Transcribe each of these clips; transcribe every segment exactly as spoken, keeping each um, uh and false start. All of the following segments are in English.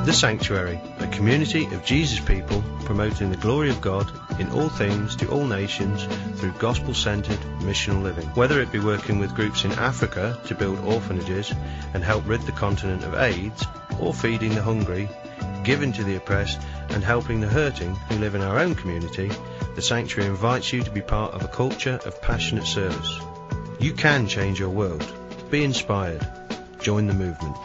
The Sanctuary, a community of Jesus people promoting the glory of God in all things to all nations through gospel-centered missional living. Whether it be working with groups in Africa to build orphanages and help rid the continent of AIDS, or feeding the hungry, giving to the oppressed and helping the hurting who live in our own community, the Sanctuary invites you to be part of a culture of passionate service. You can change your world. Be inspired. Join the movement.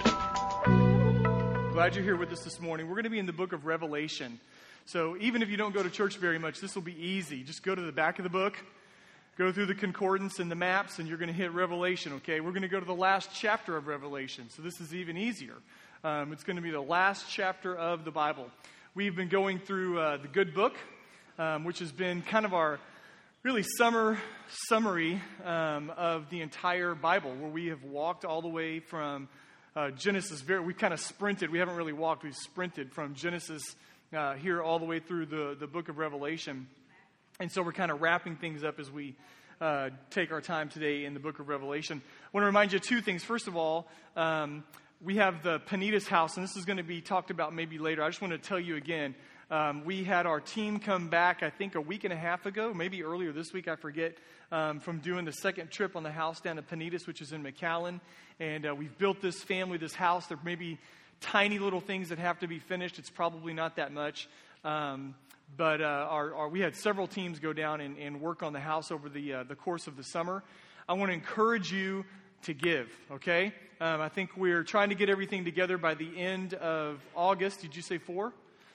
Glad you're here with us this morning. We're going to be in the book of Revelation. So even if you don't go to church very much, this will be easy. Just go to the back of the book, go through the concordance and the maps, and you're going to hit Revelation, okay? We're going to go to the last chapter of Revelation, so this is even easier. Um, it's going to be the last chapter of the Bible. We've been going through uh, the Good Book, um, which has been kind of our really summer summary um, of the entire Bible, where we have walked all the way from Uh, Genesis. Very, we kind of sprinted. We haven't really walked. We've sprinted from Genesis uh, here all the way through the, the book of Revelation. And so we're kind of wrapping things up as we uh, take our time today in the book of Revelation. I want to remind you of two things. First of all, um, we have the Panitas house, and this is going to be talked about maybe later. I just want to tell you again, um, we had our team come back, I think, a week and a half ago, maybe earlier this week, I forget, um, from doing the second trip on the house down to Panitas, which is in McAllen. And uh, we've built this family, this house. There may be tiny little things that have to be finished. It's probably not that much. Um, but uh, our, our, we had several teams go down and, and work on the house over the uh, the course of the summer. I want to encourage you to give, okay? Um, I think we're trying to get everything together by the end of August. Did you say four?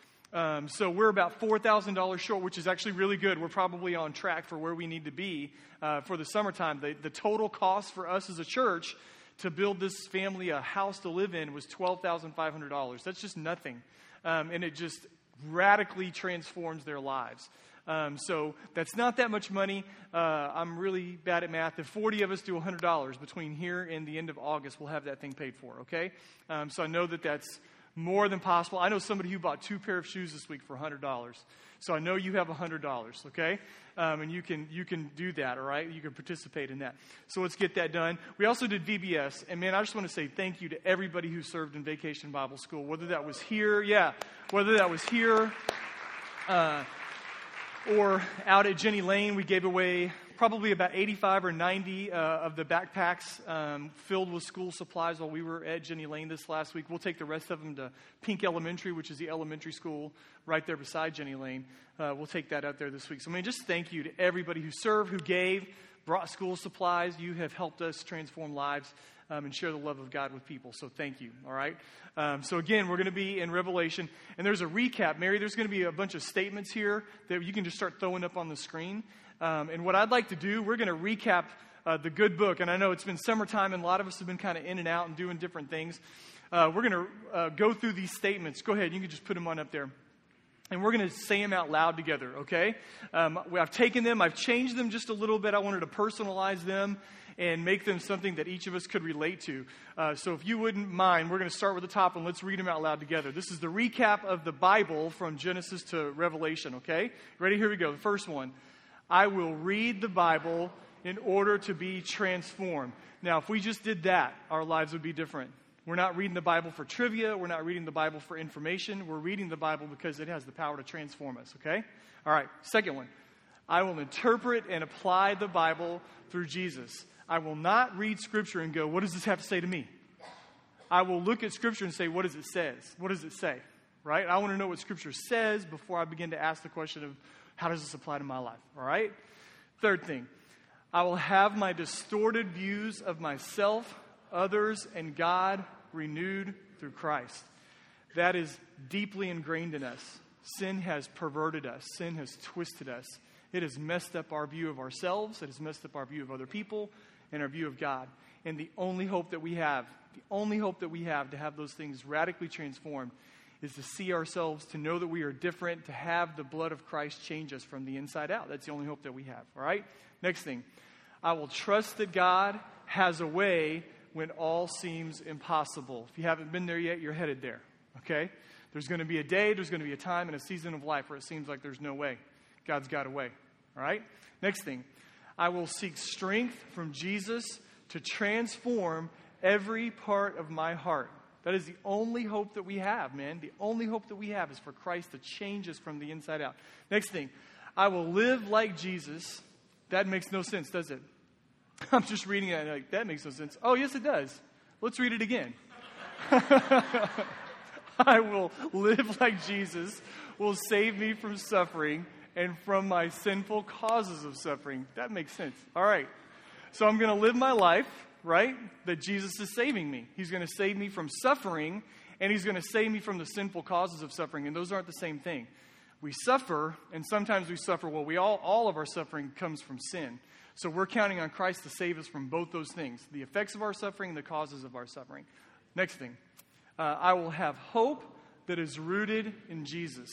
Um, so we're about four thousand dollars short, which is actually really good. We're probably on track for where we need to be uh, for the summertime. The, the total cost for us as a church to build this family a house to live in was twelve thousand five hundred dollars. That's just nothing. Um, and it just radically transforms their lives. Um, so that's not that much money. Uh, I'm really bad at math. If forty of us do one hundred dollars between here and the end of August, we'll have that thing paid for, okay? Um, so I know that that's more than possible. I know somebody who bought two pair of shoes this week for one hundred dollars. So I know you have one hundred dollars, okay? Um, and you can you can do that, all right? You can participate in that. So let's get that done. We also did V B S. And, man, I just want to say thank you to everybody who served in Vacation Bible School, whether that was here, yeah, whether that was here uh, or out at Jenny Lane. We gave away probably about eighty-five or ninety uh, of the backpacks um, filled with school supplies while we were at Jenny Lane this last week. We'll take the rest of them to Pink Elementary, which is the elementary school right there beside Jenny Lane. Uh, we'll take that out there this week. So, I mean, just thank you to everybody who served, who gave, brought school supplies. You have helped us transform lives um, and share the love of God with people. So thank you, all right? Um, so, again, we're going to be in Revelation. And there's a recap. Mary, there's going to be a bunch of statements here that you can just start throwing up on the screen. Um, and what I'd like to do, we're going to recap uh, the good book. And I know it's been summertime and a lot of us have been kind of in and out and doing different things. Uh, we're going to uh, go through these statements. Go ahead. You can just put them on up there. And we're going to say them out loud together, okay? Um, I've taken them. I've changed them just a little bit. I wanted to personalize them and make them something that each of us could relate to. Uh, so if you wouldn't mind, we're going to start with the top and let's read them out loud together. This is the recap of the Bible from Genesis to Revelation, okay? Ready? Here we go. The first one. I will read the Bible in order to be transformed. Now, if we just did that, our lives would be different. We're not reading the Bible for trivia. We're not reading the Bible for information. We're reading the Bible because it has the power to transform us, okay? All right, second one. I will interpret and apply the Bible through Jesus. I will not read Scripture and go, what does this have to say to me? I will look at Scripture and say, what does it says? What does it say, right? I want to know what Scripture says before I begin to ask the question of, how does this apply to my life, all right? Third thing, I will have my distorted views of myself, others, and God renewed through Christ. That is deeply ingrained in us. Sin has perverted us. Sin has twisted us. It has messed up our view of ourselves. It has messed up our view of other people and our view of God. And the only hope that we have, the only hope that we have to have those things radically transformed is to see ourselves, to know that we are different, to have the blood of Christ change us from the inside out. That's the only hope that we have, all right? Next thing, I will trust that God has a way when all seems impossible. If you haven't been there yet, you're headed there, okay? There's going to be a day, there's going to be a time and a season of life where it seems like there's no way. God's got a way, all right? Next thing, I will seek strength from Jesus to transform every part of my heart. That is the only hope that we have, man. The only hope that we have is for Christ to change us from the inside out. Next thing, I will live like Jesus. That makes no sense, does it? I'm just reading it and like, that makes no sense. Oh, yes, it does. Let's read it again. I will live like Jesus, will save me from suffering and from my sinful causes of suffering. That makes sense. All right. So I'm going to live my life, right, that Jesus is saving me. He's going to save me from suffering, and he's going to save me from the sinful causes of suffering. And those aren't the same thing. We suffer, and sometimes we suffer. Well, we all, all of our suffering comes from sin. So we're counting on Christ to save us from both those things, the effects of our suffering and the causes of our suffering. Next thing, uh, I will have hope that is rooted in Jesus.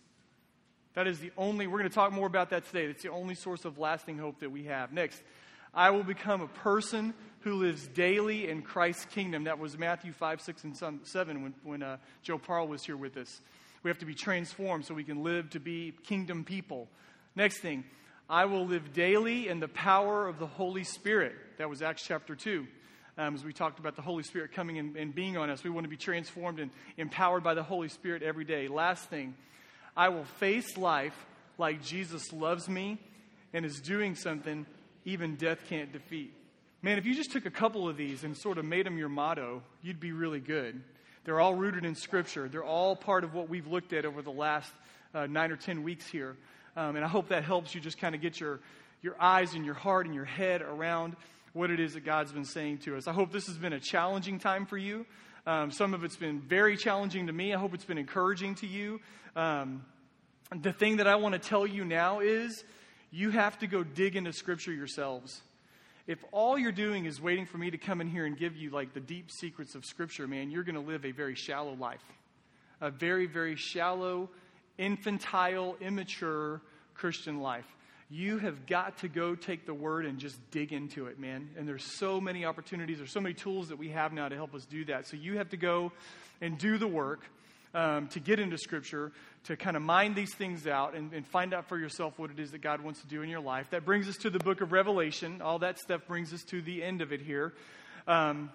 That is the only, we're going to talk more about that today. That's the only source of lasting hope that we have. Next, I will become a person who lives daily in Christ's kingdom. That was Matthew five, six, and seven when, when uh, Joe Parle was here with us. We have to be transformed so we can live to be kingdom people. Next thing, I will live daily in the power of the Holy Spirit. That was Acts chapter two. Um, as we talked about the Holy Spirit coming and, and being on us. We want to be transformed and empowered by the Holy Spirit every day. Last thing, I will face life like Jesus loves me and is doing something even death can't defeat. Man, if you just took a couple of these and sort of made them your motto, you'd be really good. They're all rooted in Scripture. They're all part of what we've looked at over the last uh, nine or ten weeks here. Um, and I hope that helps you just kind of get your, your eyes and your heart and your head around what it is that God's been saying to us. I hope this has been a challenging time for you. Um, some of it's been very challenging to me. I hope it's been encouraging to you. Um, the thing that I want to tell you now is you have to go dig into Scripture yourselves. If all you're doing is waiting for me to come in here and give you like the deep secrets of Scripture, man, you're going to live a very shallow life. A very, very shallow, infantile, immature Christian life. You have got to go take the Word and just dig into it, man. And there's so many opportunities. There's so many tools that we have now to help us do that. So you have to go and do the work um, to get into Scripture, to kind of mine these things out and, and find out for yourself what it is that God wants to do in your life. That brings us to the book of Revelation. All that stuff brings us to the end of it here. Um,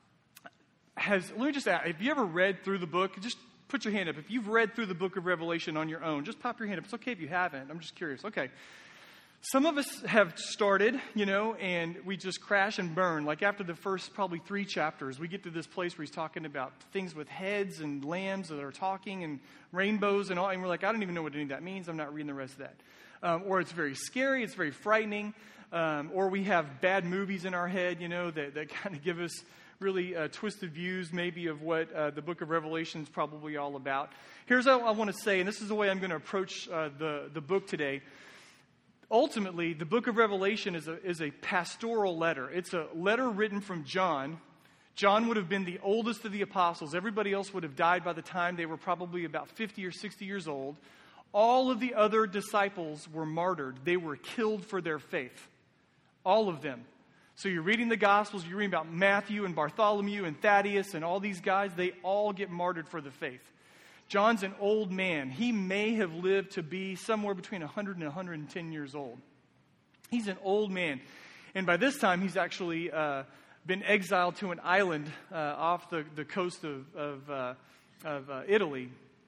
has let me just ask, have you ever read through the book? Just put your hand up. If you've read through the book of Revelation on your own, just pop your hand up. It's okay if you haven't. I'm just curious. Okay. Some of us have started, you know, and we just crash and burn. Like after the first probably three chapters, we get to this place where he's talking about things with heads and lambs that are talking and rainbows and all. And we're like, I don't even know what any of that means. I'm not reading the rest of that. Um, or it's very scary. It's very frightening. Um, or we have bad movies in our head, you know, that, that kind of give us really uh, twisted views maybe of what uh, the book of Revelation is probably all about. Here's what I want to say, and this is the way I'm going to approach uh, the, the book today. Ultimately, the book of Revelation is a, is a pastoral letter. It's a letter written from John. John would have been the oldest of the apostles. Everybody else would have died by the time they were probably about fifty or sixty years old. All of the other disciples were martyred. They were killed for their faith. All of them. So you're reading the Gospels, you're reading about Matthew and Bartholomew and Thaddeus and all these guys. They all get martyred for the faith. John's an old man. He may have lived to be somewhere between one hundred and one hundred ten years old. He's an old man. And by this time, he's actually uh, been exiled to an island uh, off the, the coast of, of, uh, of uh, Italy,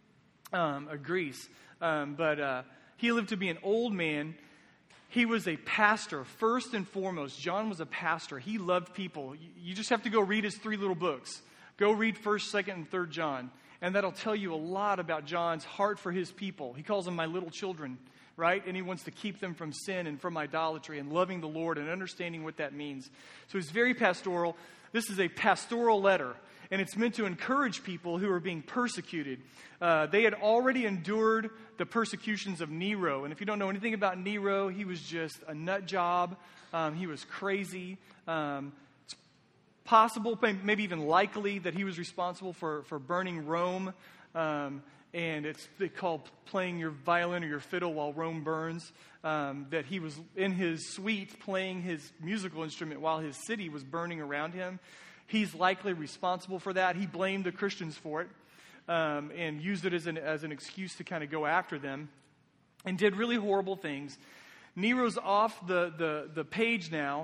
um, or Greece. Um, but uh, he lived to be an old man. He was a pastor, first and foremost. John was a pastor. He loved people. You just have to go read his three little books. Go read first, second, and third John. And that'll tell you a lot about John's heart for his people. He calls them my little children, right? And he wants to keep them from sin and from idolatry and loving the Lord and understanding what that means. So he's very pastoral. This is a pastoral letter, and it's meant to encourage people who are being persecuted. Uh, they had already endured the persecutions of Nero. And if you don't know anything about Nero, he was just a nut job. Um, he was crazy. Um Possible, maybe even likely, that he was responsible for, for burning Rome. Um, and it's they call playing your violin or your fiddle while Rome burns. Um, that he was in his suite playing his musical instrument while his city was burning around him. He's likely responsible for that. He blamed the Christians for it um, and used it as an, as an excuse to kind of go after them and did really horrible things. Nero's off the, the, the page now.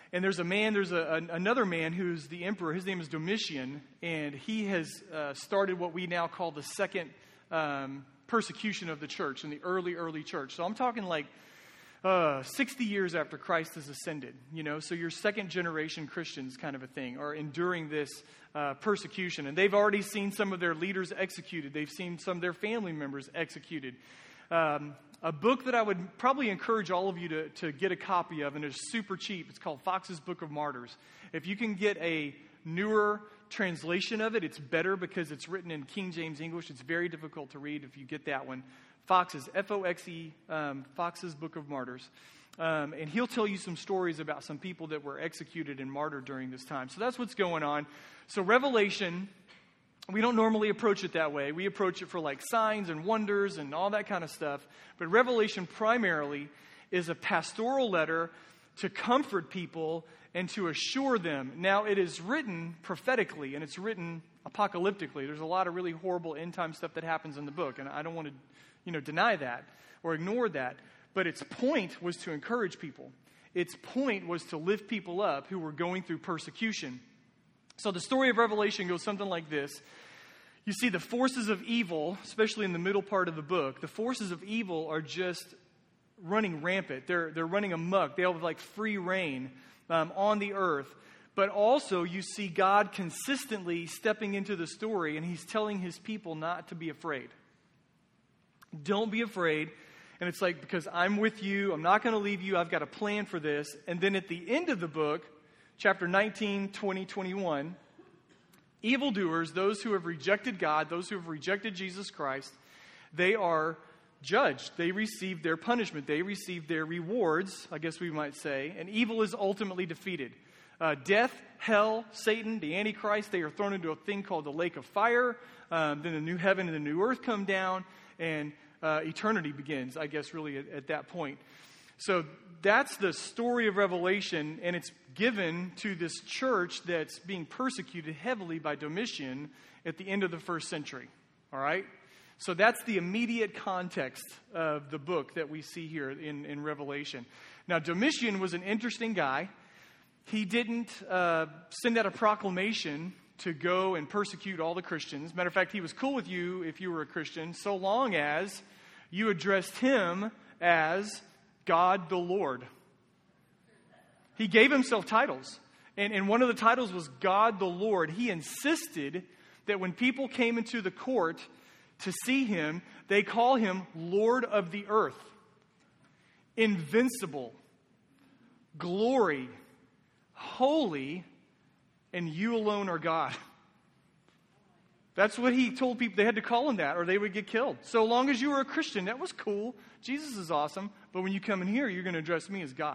And there's a man, there's a, an, another man who's the emperor. His name is Domitian, and he has uh, started what we now call the second um, persecution of the church in the early, early church. So I'm talking like uh, sixty years after Christ has ascended, you know, so you're second generation Christians kind of a thing, are enduring this uh, persecution. And they've already seen some of their leaders executed. They've seen some of their family members executed. Um, a book that I would probably encourage all of you to, to get a copy of, and it's super cheap. It's called Fox's Book of Martyrs. If you can get a newer translation of it, it's better because it's written in King James English. It's very difficult to read if you get that one. Fox's, F O X E, um, Fox's Book of Martyrs. Um, and he'll tell you some stories about some people that were executed and martyred during this time. So that's what's going on. So Revelation, we don't normally approach it that way. We approach it for like signs and wonders and all that kind of stuff. But Revelation primarily is a pastoral letter to comfort people and to assure them. Now, it is written prophetically and it's written apocalyptically. There's a lot of really horrible end time stuff that happens in the book. And I don't want to, you know, deny that or ignore that. But its point was to encourage people. Its point was to lift people up who were going through persecution. So the story of Revelation goes something like this. You see the forces of evil, especially in the middle part of the book, the forces of evil are just running rampant. They're, they're running amok. They have like free reign um, on the earth. But also you see God consistently stepping into the story, and he's telling his people not to be afraid. Don't be afraid. And it's like, because I'm with you, I'm not going to leave you, I've got a plan for this. And then at the end of the book, chapter nineteen, twenty, twenty-one, evildoers, those who have rejected God, those who have rejected Jesus Christ, they are judged. They receive their punishment. They receive their rewards, I guess we might say. And evil is ultimately defeated. Uh, death, hell, Satan, the Antichrist, they are thrown into a thing called the lake of fire. Um, then the new heaven and the new earth come down, and Uh, eternity begins, I guess, really at, at that point. So that's the story of Revelation, and it's given to this church that's being persecuted heavily by Domitian at the end of the first century. All right? So that's the immediate context of the book that we see here in, in Revelation. Now, Domitian was an interesting guy. He didn't uh, send out a proclamation to go and persecute all the Christians. Matter of fact, he was cool with you if you were a Christian, so long as you addressed him as God the Lord. He gave himself titles. And, and one of the titles was God the Lord. He insisted that when people came into the court to see him, they call him Lord of the earth. Invincible. Glory. Holy. And you alone are God. That's what he told people. They had to call him that or they would get killed. So long as you were a Christian, that was cool. Jesus is awesome. But when you come in here, you're going to address me as God.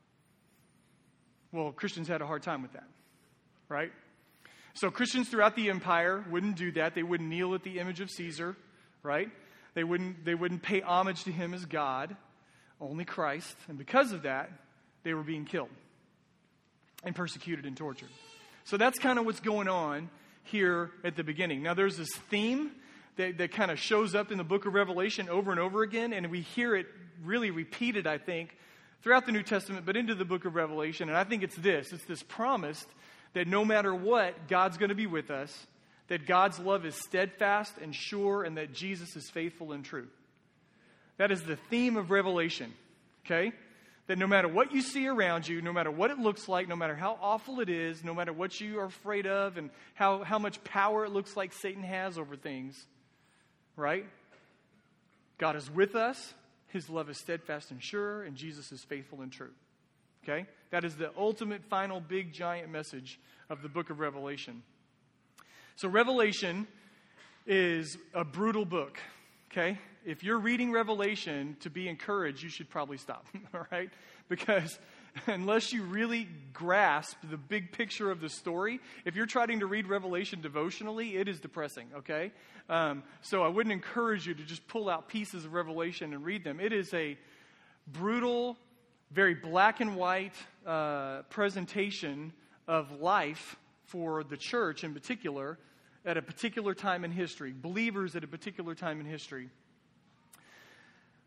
Well, Christians had a hard time with that. Right? So Christians throughout the empire wouldn't do that. They wouldn't kneel at the image of Caesar. Right? They wouldn't, they wouldn't pay homage to him as God. Only Christ. And because of that, they were being killed and persecuted and tortured. So that's kind of what's going on here at the beginning. Now, there's this theme that, that kind of shows up in the book of Revelation over and over again, and we hear it really repeated, I think, throughout the New Testament, but into the book of Revelation. And I think it's this. It's this promise that no matter what, God's going to be with us, that God's love is steadfast and sure, and that Jesus is faithful and true. That is the theme of Revelation, okay? That no matter what you see around you, no matter what it looks like, no matter how awful it is, no matter what you are afraid of and how, how much power it looks like Satan has over things, right? God is with us. His love is steadfast and sure, and Jesus is faithful and true. Okay? That is the ultimate, final, big, giant message of the book of Revelation. So Revelation is a brutal book. Okay? If you're reading Revelation to be encouraged, you should probably stop, all right? Because unless you really grasp the big picture of the story, if you're trying to read Revelation devotionally, it is depressing, okay? Um, so I wouldn't encourage you to just pull out pieces of Revelation and read them. It is a brutal, very black and white uh, presentation of life for the church in particular, at a particular time in history, believers at a particular time in history.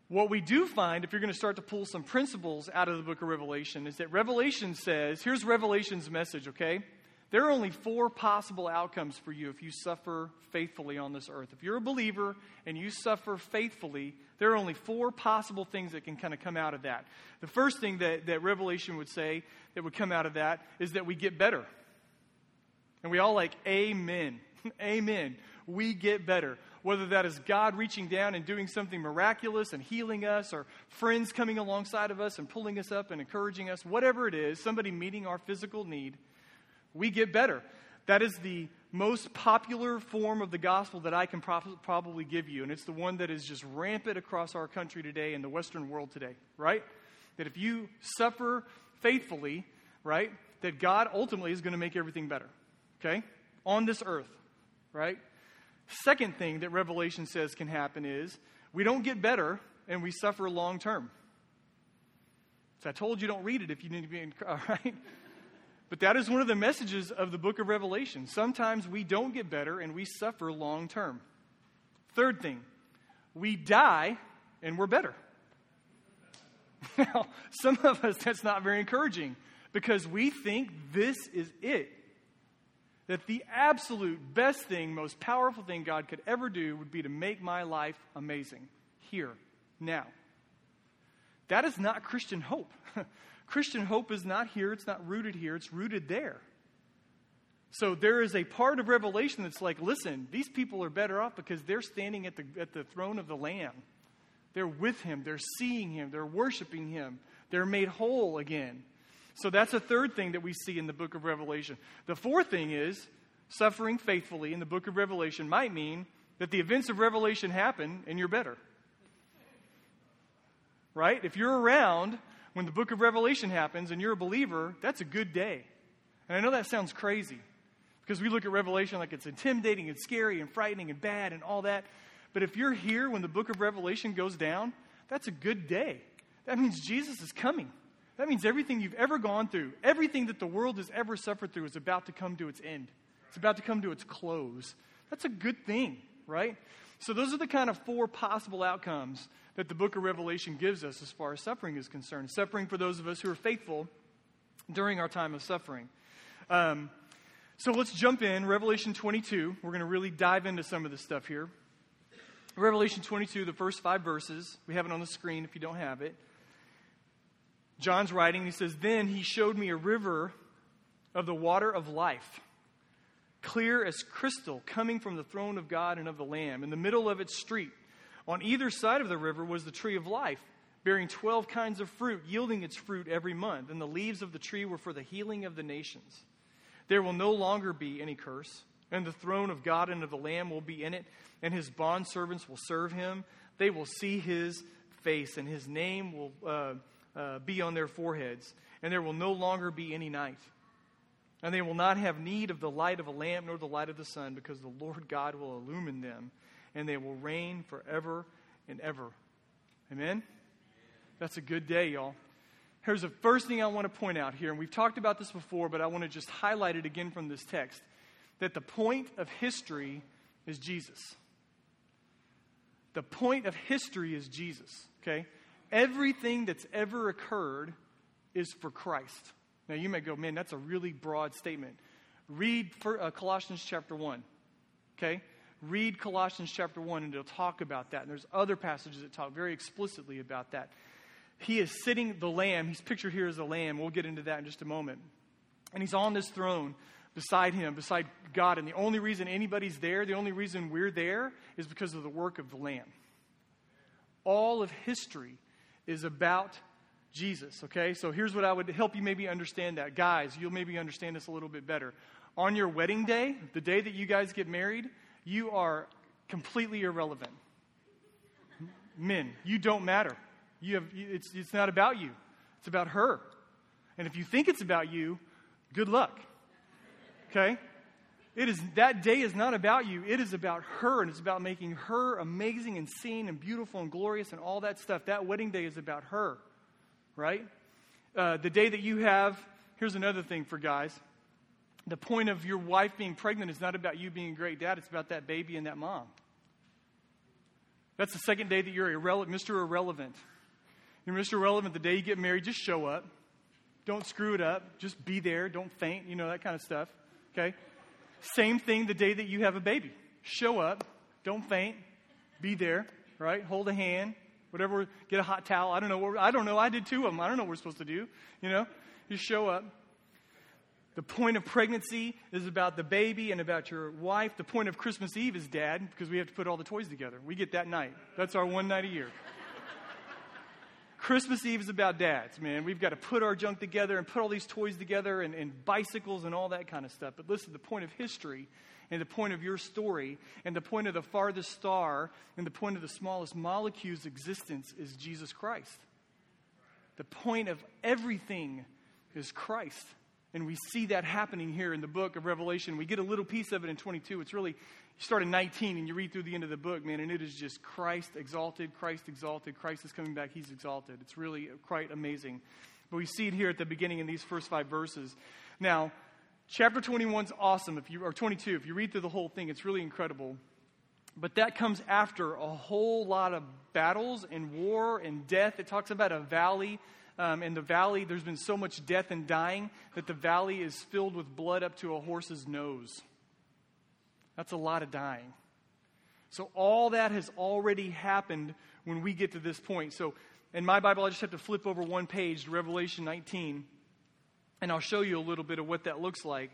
What we do find, if you're going to start to pull some principles out of the book of Revelation, is that Revelation says, here's Revelation's message, okay? There are only four possible outcomes for you if you suffer faithfully on this earth. If you're a believer and you suffer faithfully, there are only four possible things that can kind of come out of that. The first thing that, that Revelation would say that would come out of that is that we get better. And we all like, amen. Amen. We get better. Whether that is God reaching down and doing something miraculous and healing us, or friends coming alongside of us and pulling us up and encouraging us, whatever it is, somebody meeting our physical need, we get better. That is the most popular form of the gospel that I can pro- probably give you. And it's the one that is just rampant across our country today and the Western world today, right? That if you suffer faithfully, right, that God ultimately is going to make everything better, okay, on this earth, right? Second thing that Revelation says can happen is we don't get better and we suffer long term. So I told you don't read it if you need to be in, all right? But that is one of the messages of the book of Revelation. Sometimes we don't get better and we suffer long term. Third thing, we die and we're better. Now, some of us, that's not very encouraging because we think this is it. That the absolute best thing, most powerful thing God could ever do would be to make my life amazing. Here, now. That is not Christian hope. Christian hope is not here. It's not rooted here. It's rooted there. So there is a part of Revelation that's like, listen, these people are better off because they're standing at the, at the throne of the Lamb. They're with Him. They're seeing Him. They're worshiping Him. They're made whole again. So that's a third thing that we see in the book of Revelation. The fourth thing is suffering faithfully in the book of Revelation might mean that the events of Revelation happen and you're better. Right? If you're around when the book of Revelation happens and you're a believer, that's a good day. And I know that sounds crazy because we look at Revelation like it's intimidating and scary and frightening and bad and all that. But if you're here when the book of Revelation goes down, that's a good day. That means Jesus is coming. That means everything you've ever gone through, everything that the world has ever suffered through is about to come to its end. It's about to come to its close. That's a good thing, right? So those are the kind of four possible outcomes that the book of Revelation gives us as far as suffering is concerned. Suffering for those of us who are faithful during our time of suffering. Um, so let's jump in. Revelation twenty-two. We're going to really dive into some of this stuff here. Revelation twenty-two, the first five verses. We have it on the screen if you don't have it. John's writing, he says, "Then he showed me a river of the water of life, clear as crystal, coming from the throne of God and of the Lamb. In the middle of its street, on either side of the river, was the tree of life, bearing twelve kinds of fruit, yielding its fruit every month. And the leaves of the tree were for the healing of the nations. There will no longer be any curse, and the throne of God and of the Lamb will be in it, and his bondservants will serve him. They will see his face, and his name will uh, uh, be on their foreheads, and there will no longer be any night. And they will not have need of the light of a lamp nor the light of the sun, because the Lord God will illumine them, and they will reign forever and ever." Amen? That's a good day, y'all. Here's the first thing I want to point out here, and we've talked about this before, but I want to just highlight it again from this text, that the point of history is Jesus. The point of history is Jesus, okay? Everything that's ever occurred is for Christ. Now, you may go, man, that's a really broad statement. Read for, uh, Colossians chapter one, okay? Read Colossians chapter one, and it'll talk about that. And there's other passages that talk very explicitly about that. He is sitting, the Lamb, he's pictured here as a lamb. We'll get into that in just a moment. And he's on this throne beside him, beside God. And the only reason anybody's there, the only reason we're there, is because of the work of the Lamb. All of history is about Jesus, okay? So here's what I would help you maybe understand that. Guys, you'll maybe understand this a little bit better. On your wedding day, the day that you guys get married, you are completely irrelevant. Men, you don't matter. You have it's it's not about you. It's about her. And if you think it's about you, good luck. Okay? It is that day is not about you. It is about her, and it's about making her amazing and seen and beautiful and glorious and all that stuff. That wedding day is about her. Right? Uh, the day that you have, here's another thing for guys. The point of your wife being pregnant is not about you being a great dad. It's about that baby and that mom. That's the second day that you're irrelevant, Mister Irrelevant. You're Mister Irrelevant the day you get married. Just show up. Don't screw it up. Just be there. Don't faint. You know, that kind of stuff. Okay? Same thing the day that you have a baby. Show up. Don't faint. Be there. Right? Hold a hand. Whatever. Get a hot towel. I don't know. What, I don't know. I did two of them. I don't know what we're supposed to do. You know? Just show up. The point of pregnancy is about the baby and about your wife. The point of Christmas Eve is Dad, because we have to put all the toys together. We get that night. That's our one night a year. Christmas Eve is about dads, man. We've got to put our junk together and put all these toys together and, and bicycles and all that kind of stuff. But listen, the point of history and the point of your story and the point of the farthest star and the point of the smallest molecule's existence is Jesus Christ. The point of everything is Christ. And we see that happening here in the book of Revelation. We get a little piece of it in twenty-two. It's really, you start in nineteen and you read through the end of the book, man, and it is just Christ exalted, Christ exalted, Christ is coming back, he's exalted. It's really quite amazing. But we see it here at the beginning in these first five verses. Now, chapter twenty-one is awesome, if you or twenty-two. If you read through the whole thing, it's really incredible. But that comes after a whole lot of battles and war and death. It talks about a valley. Um, in the valley, there's been so much death and dying that the valley is filled with blood up to a horse's nose. That's a lot of dying. So all that has already happened when we get to this point. So in my Bible, I just have to flip over one page to Revelation nineteen, and I'll show you a little bit of what that looks like.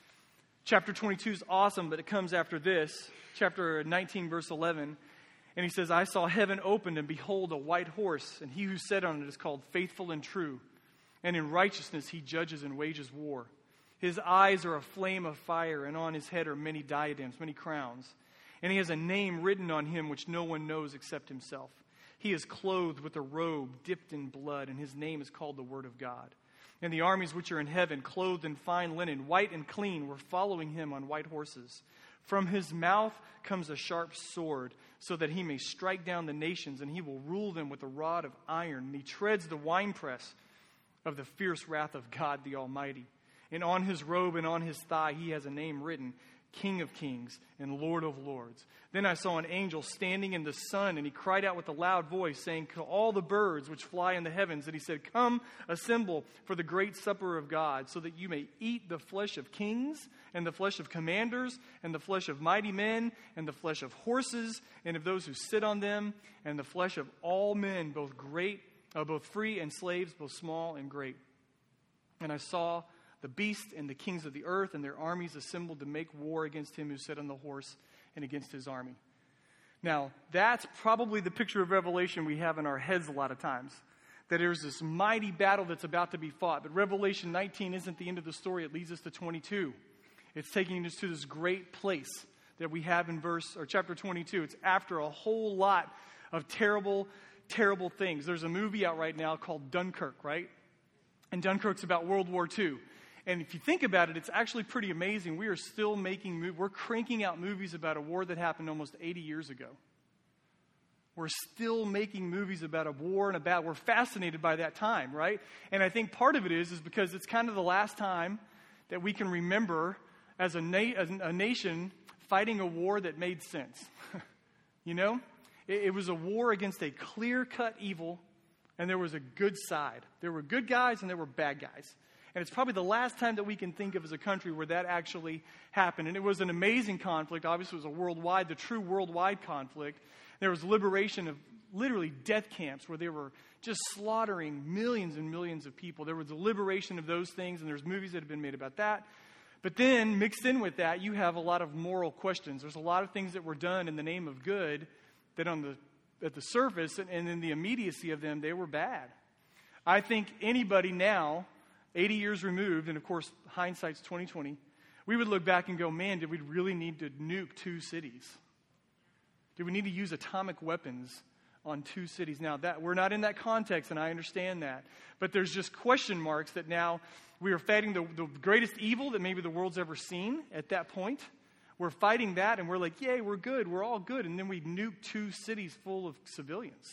Chapter twenty-two is awesome, but it comes after this. Chapter nineteen, verse eleven. And he says, I saw heaven opened, and behold, a white horse, and he who sat on it is called Faithful and True. And in righteousness he judges and wages war. His eyes are a flame of fire, and on his head are many diadems, many crowns. And he has a name written on him which no one knows except himself. He is clothed with a robe dipped in blood, and his name is called the Word of God. And the armies which are in heaven, clothed in fine linen, white and clean, were following him on white horses. From his mouth comes a sharp sword, so that he may strike down the nations, and he will rule them with a rod of iron. And he treads the winepress of the fierce wrath of God the Almighty. And on his robe and on his thigh he has a name written, King of Kings and Lord of Lords. Then I saw an angel standing in the sun, and he cried out with a loud voice, saying to all the birds which fly in the heavens, and he said, Come, assemble for the great supper of God, so that you may eat the flesh of kings, and the flesh of commanders, and the flesh of mighty men, and the flesh of horses, and of those who sit on them, and the flesh of all men, both great, uh, both free and slaves, both small and great. And I saw the beast and the kings of the earth and their armies assembled to make war against him who sat on the horse and against his army. Now, that's probably the picture of Revelation we have in our heads a lot of times. That there's this mighty battle that's about to be fought. But Revelation nineteen isn't the end of the story. It leads us to twenty-two. It's taking us to this great place that we have in verse or chapter twenty-two. It's after a whole lot of terrible, terrible things. There's a movie out right now called Dunkirk, right? And Dunkirk's about World War Two. And if you think about it, it's actually pretty amazing. We are still making, we're cranking out movies about a war that happened almost eighty years ago. We're still making movies about a war and about, we're fascinated by that time, right? And I think part of it is, is because it's kind of the last time that we can remember as a, na- as a nation fighting a war that made sense. You know? It, it was a war against a clear-cut evil, and there was a good side. There were good guys and there were bad guys. And it's probably the last time that we can think of as a country where that actually happened. And it was an amazing conflict. Obviously, it was a worldwide, the true worldwide conflict. There was liberation of literally death camps where they were just slaughtering millions and millions of people. There was the liberation of those things, and there's movies that have been made about that. But then, mixed in with that, you have a lot of moral questions. There's a lot of things that were done in the name of good that on the at the surface and, and in the immediacy of them, they were bad. I think anybody now, eighty years removed, and of course, hindsight's twenty twenty, we would look back and go, man, did we really need to nuke two cities? Did we need to use atomic weapons on two cities? Now, that we're not in that context, and I understand that. But there's just question marks that now we are fighting the, the greatest evil that maybe the world's ever seen at that point. We're fighting that, and we're like, yay, we're good, we're all good. And then we nuke two cities full of civilians.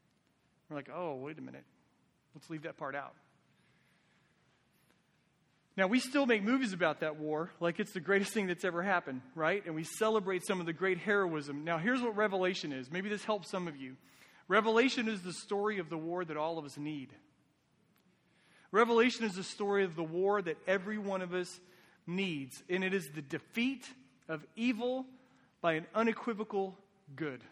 We're like, oh, wait a minute. Let's leave that part out. Now, we still make movies about that war like it's the greatest thing that's ever happened, right? And we celebrate some of the great heroism. Now, here's what Revelation is. Maybe this helps some of you. Revelation is the story of the war that all of us need. Revelation is the story of the war that every one of us needs. And it is the defeat of evil by an unequivocal good.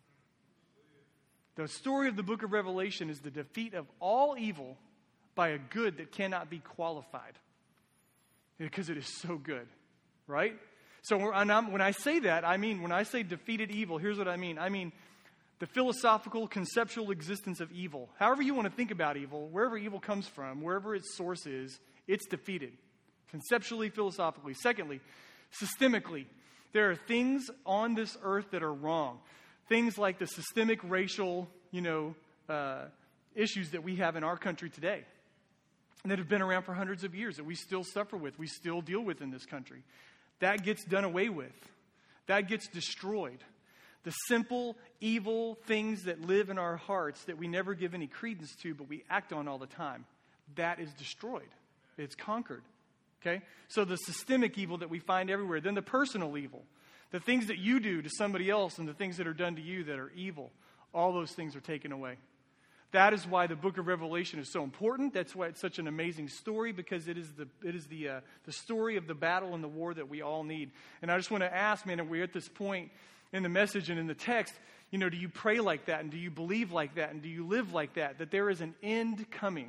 The story of the book of Revelation is the defeat of all evil by a good that cannot be qualified. Because it is so good, right? So when, I'm, when I say that, I mean, when I say defeated evil, here's what I mean. I mean the philosophical, conceptual existence of evil. However you want to think about evil, wherever evil comes from, wherever its source is, it's defeated. Conceptually, philosophically. Secondly, systemically, there are things on this earth that are wrong. Things like the systemic racial, you know, uh, issues that we have in our country today. That have been around for hundreds of years, that we still suffer with, we still deal with in this country. That gets done away with. That gets destroyed. The simple, evil things that live in our hearts that we never give any credence to, but we act on all the time, that is destroyed. It's conquered. Okay? So the systemic evil that we find everywhere, then the personal evil, the things that you do to somebody else and the things that are done to you that are evil, all those things are taken away. That is why the book of Revelation is so important. That's why it's such an amazing story, because it is the it is the uh, the story of the battle and the war that we all need. And I just want to ask, man, if we're at this point in the message and in the text, you know, do you pray like that, and do you believe like that, and do you live like that, that there is an end coming?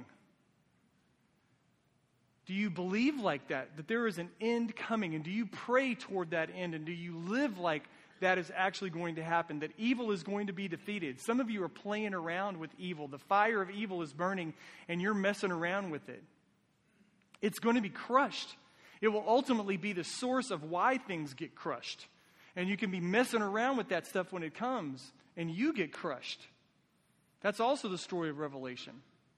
Do you believe like that, that there is an end coming, and do you pray toward that end, and do you live like that is actually going to happen, that evil is going to be defeated? Some of you are playing around with evil. The fire of evil is burning, and you're messing around with it. It's going to be crushed. It will ultimately be the source of why things get crushed. And you can be messing around with that stuff when it comes, and you get crushed. That's also the story of Revelation.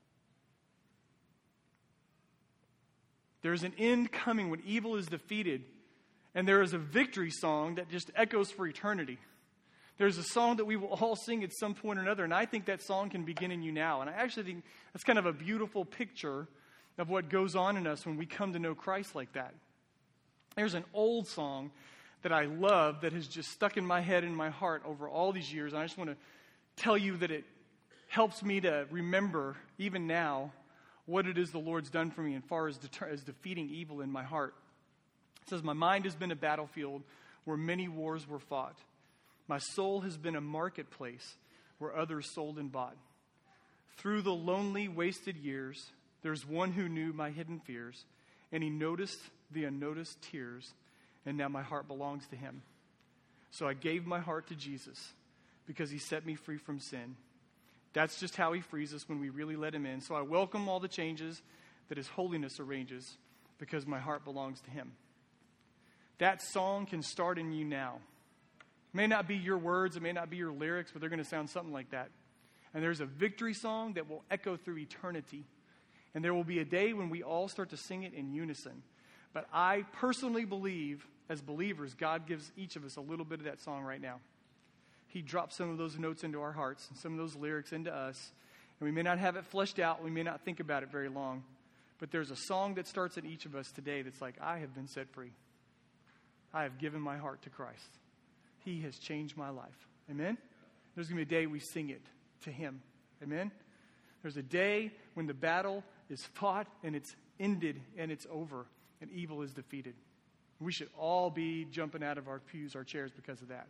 There's an end coming when evil is defeated. And there is a victory song that just echoes for eternity. There's a song that we will all sing at some point or another, and I think that song can begin in you now. And I actually think that's kind of a beautiful picture of what goes on in us when we come to know Christ like that. There's an old song that I love that has just stuck in my head and my heart over all these years, and I just want to tell you that it helps me to remember, even now, what it is the Lord's done for me as far as, deter- as defeating evil in my heart. It says, "My mind has been a battlefield where many wars were fought. My soul has been a marketplace where others sold and bought. Through the lonely, wasted years, there's one who knew my hidden fears, and he noticed the unnoticed tears, and now my heart belongs to him. So I gave my heart to Jesus because he set me free from sin. That's just how he frees us when we really let him in. So I welcome all the changes that his holiness arranges because my heart belongs to him." That song can start in you now. It may not be your words, it may not be your lyrics, but they're going to sound something like that. And there's a victory song that will echo through eternity. And there will be a day when we all start to sing it in unison. But I personally believe, as believers, God gives each of us a little bit of that song right now. He drops some of those notes into our hearts and some of those lyrics into us. And we may not have it fleshed out, we may not think about it very long. But there's a song that starts in each of us today that's like, I have been set free. I have given my heart to Christ. He has changed my life. Amen? There's going to be a day we sing it to him. Amen? There's a day when the battle is fought and it's ended and it's over and evil is defeated. We should all be jumping out of our pews, our chairs because of that.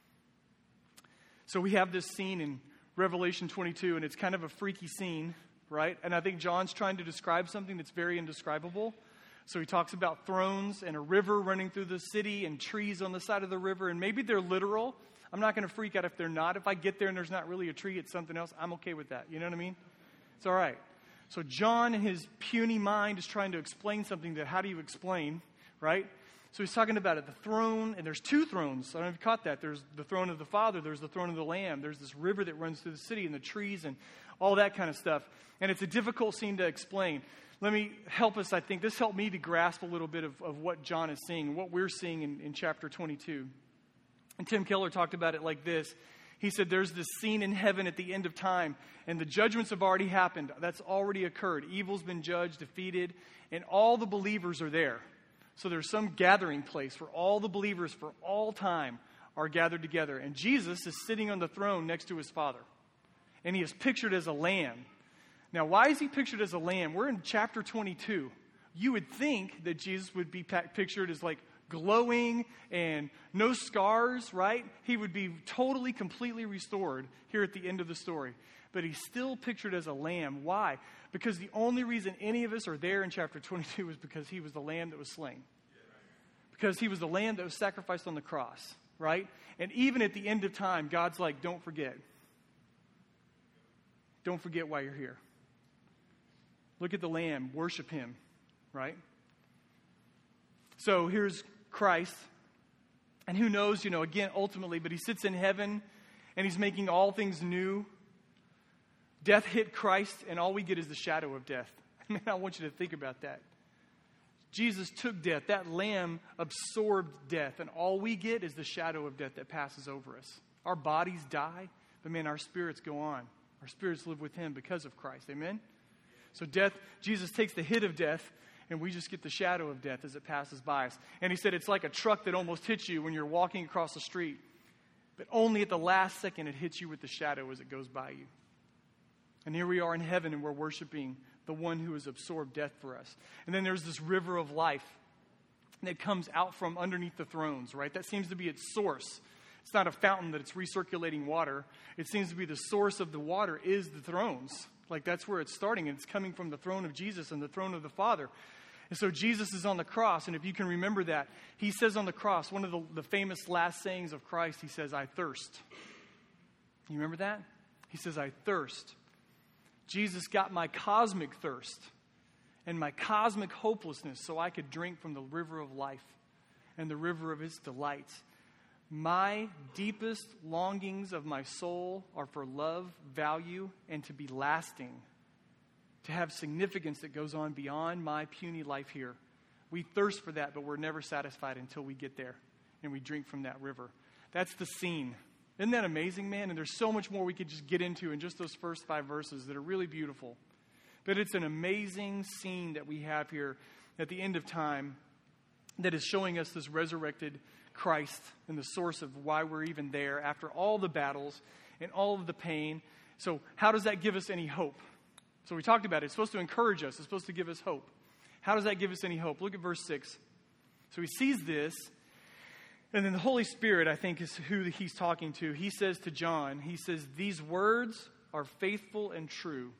So we have this scene in Revelation twenty-two, and it's kind of a freaky scene, right? And I think John's trying to describe something that's very indescribable. So he talks about thrones and a river running through the city and trees on the side of the river. And maybe they're literal. I'm not going to freak out if they're not. If I get there and there's not really a tree, it's something else. I'm okay with that. You know what I mean? It's all right. So John, in his puny mind, is trying to explain something that how do you explain, right? So he's talking about it, the throne, and there's two thrones. I don't know if you caught that. There's the throne of the Father. There's the throne of the Lamb. There's this river that runs through the city and the trees and all that kind of stuff. And it's a difficult scene to explain. Let me help us, I think. This helped me to grasp a little bit of, of what John is seeing, what we're seeing in, in chapter twenty-two. And Tim Keller talked about it like this. He said there's this scene in heaven at the end of time, and the judgments have already happened. That's already occurred. Evil's been judged, defeated, and all the believers are there. So there's some gathering place where all the believers for all time are gathered together. And Jesus is sitting on the throne next to his Father. And he is pictured as a lamb. Now, why is he pictured as a lamb? We're in chapter twenty-two. You would think that Jesus would be pictured as like glowing and no scars, right? He would be totally, completely restored here at the end of the story. But he's still pictured as a lamb. Why? Because the only reason any of us are there in chapter twenty-two is because he was the lamb that was slain. Because he was the lamb that was sacrificed on the cross, right? And even at the end of time, God's like, don't forget. Don't forget why you're here. Look at the lamb, worship him, right? So here's Christ. And who knows, you know, again, ultimately, but he sits in heaven and he's making all things new. Death hit Christ, and all we get is the shadow of death. I mean, I want you to think about that. Jesus took death. That lamb absorbed death, and all we get is the shadow of death that passes over us. Our bodies die, but man, our spirits go on. Our spirits live with him because of Christ. Amen? So death, Jesus takes the hit of death, and we just get the shadow of death as it passes by us. And he said it's like a truck that almost hits you when you're walking across the street, but only at the last second it hits you with the shadow as it goes by you. And here we are in heaven, and we're worshiping the one who has absorbed death for us. And then there's this river of life that comes out from underneath the thrones, right? That seems to be its source. It's not a fountain that it's recirculating water. It seems to be the source of the water is the thrones. Like that's where it's starting, and it's coming from the throne of Jesus and the throne of the Father. And so Jesus is on the cross, and if you can remember that, he says on the cross, one of the, the famous last sayings of Christ, he says, I thirst. You remember that? He says, I thirst. Jesus got my cosmic thirst and my cosmic hopelessness so I could drink from the river of life and the river of his delights. My deepest longings of my soul are for love, value, and to be lasting, to have significance that goes on beyond my puny life here. We thirst for that, but we're never satisfied until we get there and we drink from that river. That's the scene. Isn't that amazing, man? And there's so much more we could just get into in just those first five verses that are really beautiful. But it's an amazing scene that we have here at the end of time that is showing us this resurrected Christ and the source of why we're even there after all the battles and all of the pain. So how does that give us any hope? So we talked about it. It's supposed to encourage us. It's supposed to give us hope. How does that give us any hope? Look at verse six. So he sees this. And then the Holy Spirit, I think, is who he's talking to. He says to John, he says, these words are faithful and true.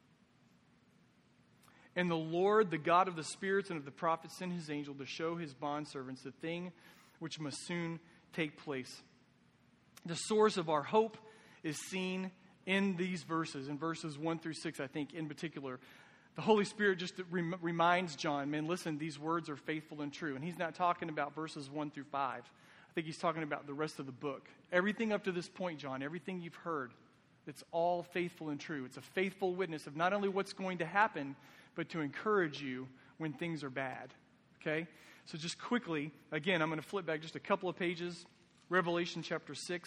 And the Lord, the God of the spirits and of the prophets, sent his angel to show his bondservants the thing which must soon take place. The source of our hope is seen in these verses, in verses one through six, I think, in particular. The Holy Spirit just rem- reminds John, man, listen, these words are faithful and true. And he's not talking about verses one through five. I think he's talking about the rest of the book. Everything up to this point, John, everything you've heard, it's all faithful and true. It's a faithful witness of not only what's going to happen, but to encourage you when things are bad. Okay? So just quickly, again, I'm going to flip back just a couple of pages. Revelation chapter six.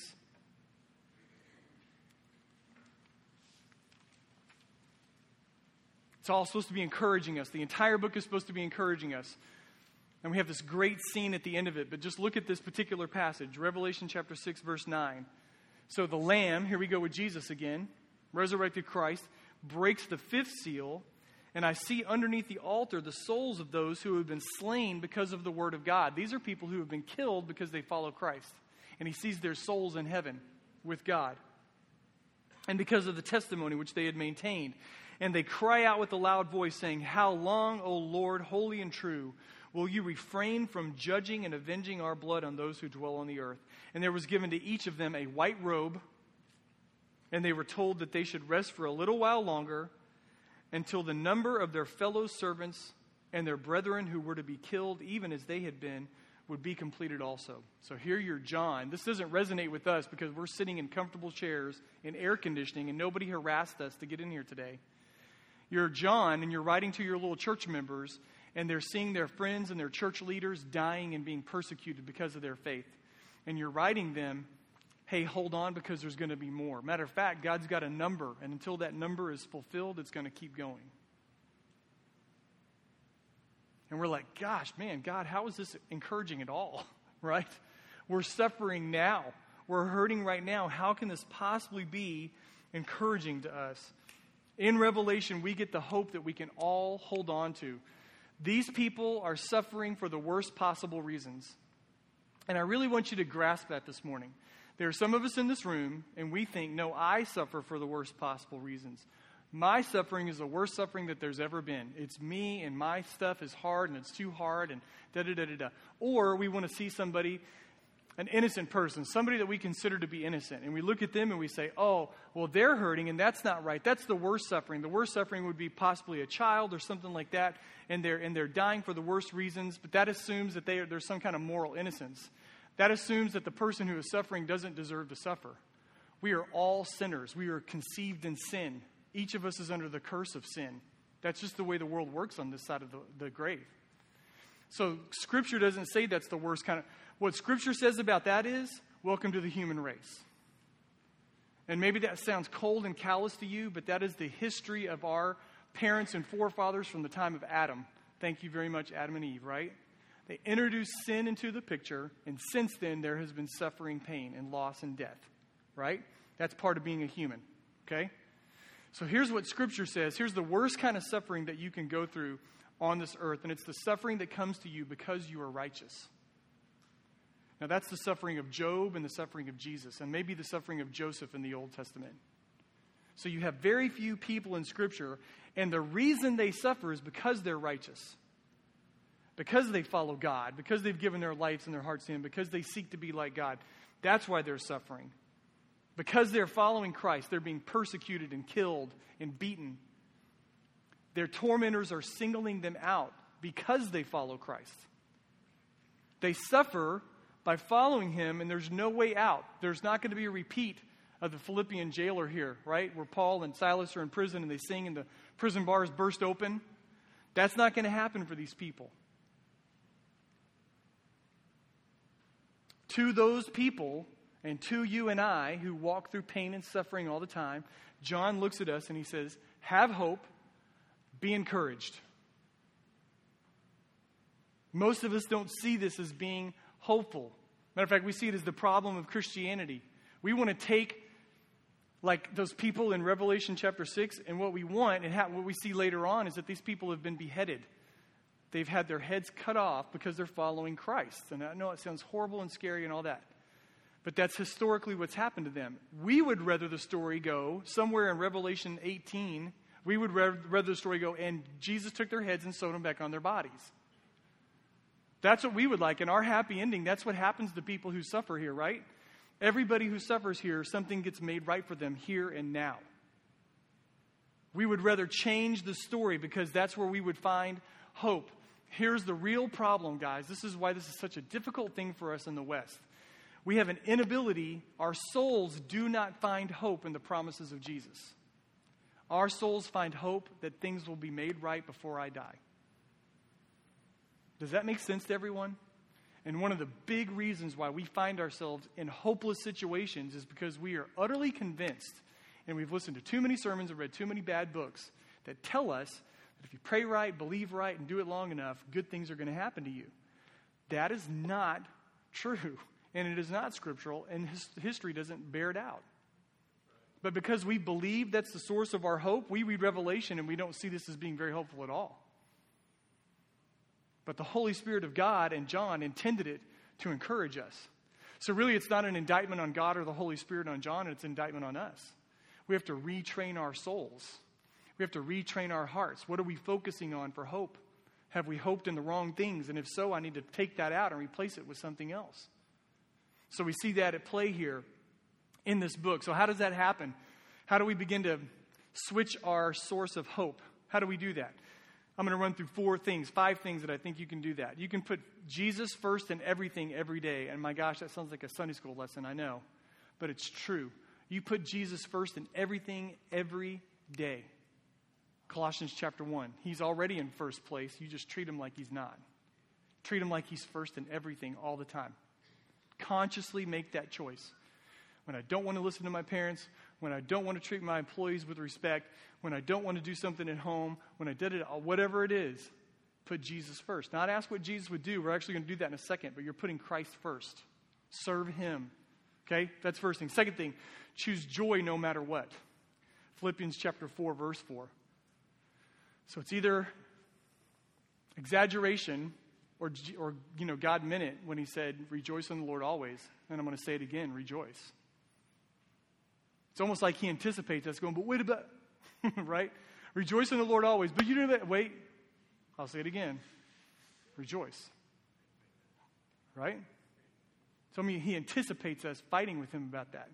It's all supposed to be encouraging us. The entire book is supposed to be encouraging us. And we have this great scene at the end of it. But just look at this particular passage. Revelation chapter six, verse nine. So the Lamb, here we go with Jesus again, resurrected Christ, breaks the fifth seal. And I see underneath the altar the souls of those who have been slain because of the word of God. These are people who have been killed because they follow Christ. And he sees their souls in heaven with God. And because of the testimony which they had maintained. And they cry out with a loud voice, saying, how long, O Lord, holy and true, will you refrain from judging and avenging our blood on those who dwell on the earth? And there was given to each of them a white robe, and they were told that they should rest for a little while longer until the number of their fellow servants and their brethren who were to be killed, even as they had been, would be completed also. So here you're John. This doesn't resonate with us because we're sitting in comfortable chairs in air conditioning and nobody harassed us to get in here today. You're John, and you're writing to your little church members, and they're seeing their friends and their church leaders dying and being persecuted because of their faith. And you're writing them hey, hold on because there's going to be more. Matter of fact, God's got a number, and until that number is fulfilled, it's going to keep going. And we're like, gosh, man, God, how is this encouraging at all, right? We're suffering now. We're hurting right now. How can this possibly be encouraging to us? In Revelation, we get the hope that we can all hold on to. These people are suffering for the worst possible reasons. And I really want you to grasp that this morning. There are some of us in this room, and we think, no, I suffer for the worst possible reasons. My suffering is the worst suffering that there's ever been. It's me, and my stuff is hard, and it's too hard, and da-da-da-da-da. Or we want to see somebody, an innocent person, somebody that we consider to be innocent. And we look at them and we say, oh, well, they're hurting, and that's not right. That's the worst suffering. The worst suffering would be possibly a child or something like that, and they're, and they're dying for the worst reasons. But that assumes that they are, there's some kind of moral innocence. That assumes that the person who is suffering doesn't deserve to suffer. We are all sinners. We are conceived in sin. Each of us is under the curse of sin. That's just the way the world works on this side of the, the grave. So Scripture doesn't say that's the worst kind of... What Scripture says about that is, welcome to the human race. And maybe that sounds cold and callous to you, but that is the history of our parents and forefathers from the time of Adam. Thank you very much, Adam and Eve, right? They introduced sin into the picture, and since then there has been suffering, pain, and loss and death, right? That's part of being a human, okay? So here's what Scripture says. Here's the worst kind of suffering that you can go through on this earth, and it's the suffering that comes to you because you are righteous. Now that's the suffering of Job and the suffering of Jesus, and maybe the suffering of Joseph in the Old Testament. So you have very few people in Scripture, and the reason they suffer is because they're righteous. Because they follow God, because they've given their lives and their hearts to Him, because they seek to be like God. That's why they're suffering. Because they're following Christ, they're being persecuted and killed and beaten. Their tormentors are singling them out because they follow Christ. They suffer by following Him, and there's no way out. There's not going to be a repeat of the Philippian jailer here, right? Where Paul and Silas are in prison and they sing and the prison bars burst open. That's not going to happen for these people. To those people, and to you and I, who walk through pain and suffering all the time, John looks at us and he says, have hope, be encouraged. Most of us don't see this as being hopeful. Matter of fact, we see it as the problem of Christianity. We want to take, like those people in Revelation chapter six, and what we want, and what we see later on, is that these people have been beheaded. They've had their heads cut off because they're following Christ. And I know it sounds horrible and scary and all that. But that's historically what's happened to them. We would rather the story go, somewhere in Revelation eighteen, we would rather the story go, and Jesus took their heads and sewed them back on their bodies. That's what we would like. In our happy ending, that's what happens to people who suffer here, right? Everybody who suffers here, something gets made right for them here and now. We would rather change the story because that's where we would find hope. Here's the real problem, guys. This is why this is such a difficult thing for us in the West. We have an inability, our souls do not find hope in the promises of Jesus. Our souls find hope that things will be made right before I die. Does that make sense to everyone? And one of the big reasons why we find ourselves in hopeless situations is because we are utterly convinced, and we've listened to too many sermons and read too many bad books that tell us that if you pray right, believe right, and do it long enough, good things are going to happen to you. That is not true, and it is not scriptural, and his, history doesn't bear it out. But because we believe that's the source of our hope, we read Revelation and we don't see this as being very hopeful at all. But the Holy Spirit of God and John intended it to encourage us. So really it's not an indictment on God or the Holy Spirit on John, it's an indictment on us. We have to retrain our souls. We have to retrain our hearts. What are we focusing on for hope? Have we hoped in the wrong things? And if so, I need to take that out and replace it with something else. So we see that at play here in this book. So how does that happen? How do we begin to switch our source of hope? How do we do that? I'm going to run through four things, five things that I think you can do that. You can put Jesus first in everything every day. And my gosh, that sounds like a Sunday school lesson, I know. But it's true. You put Jesus first in everything every day. Colossians chapter one. He's already in first place. You just treat him like he's not. Treat him like he's first in everything all the time. Consciously make that choice. when I don't want to listen to my parents, when I don't want to treat my employees with respect, when I don't want to do something at home, when I did it, whatever it is, put Jesus first. Not ask what Jesus would do. We're actually going to do that in a second, but you're putting Christ first. Serve him. Okay? That's first thing. Second thing, choose joy no matter what. Philippians chapter four, verse four. So it's either exaggeration or, or you know, God meant it when he said, rejoice in the Lord always. And I'm going to say it again, rejoice. It's almost like he anticipates us going, but wait about, right? Rejoice in the Lord always. But you know that, wait, I'll say it again. Rejoice. Right? So I mean, he anticipates us fighting with him about that.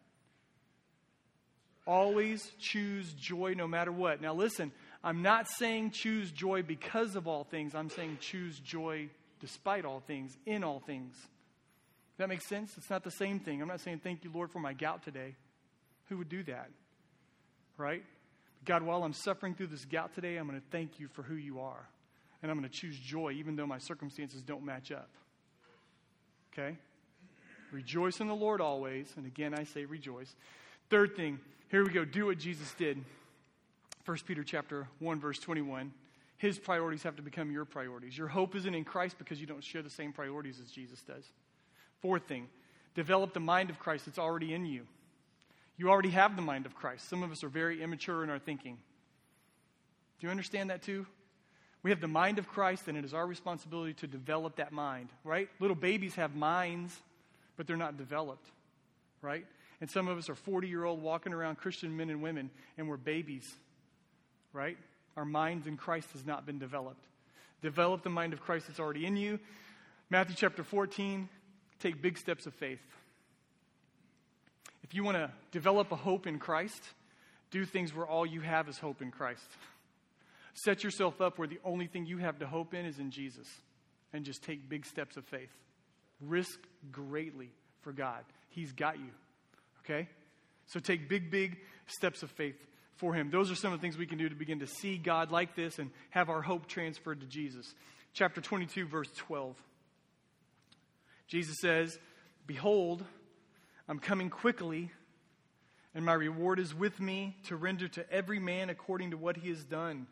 Always choose joy no matter what. Now listen, I'm not saying choose joy because of all things. I'm saying choose joy despite all things, in all things. Does that make sense? It's not the same thing. I'm not saying thank you, Lord, for my gout today. Who would do that? Right? God, while I'm suffering through this gout today, I'm going to thank you for who you are. And I'm going to choose joy even though my circumstances don't match up. Okay? Rejoice in the Lord always. And again, I say rejoice. Third thing, here we go. Do what Jesus did. First Peter chapter one, verse twenty-one. His priorities have to become your priorities. Your hope isn't in Christ because you don't share the same priorities as Jesus does. Fourth thing, develop the mind of Christ that's already in you. You already have the mind of Christ. Some of us are very immature in our thinking. Do you understand that too? We have the mind of Christ, and it is our responsibility to develop that mind, right? Little babies have minds, but they're not developed, right? And some of us are forty-year-old walking around Christian men and women, and we're babies, right? Our minds in Christ has not been developed. Develop the mind of Christ that's already in you. Matthew chapter fourteen, take big steps of faith. If you want to develop a hope in Christ, do things where all you have is hope in Christ. Set yourself up where the only thing you have to hope in is in Jesus. And just take big steps of faith. Risk greatly for God. He's got you. Okay? So take big, big steps of faith for him. Those are some of the things we can do to begin to see God like this and have our hope transferred to Jesus. Chapter twenty-two, verse twelve. Jesus says, behold, I'm coming quickly, and my reward is with me to render to every man according to what he has done.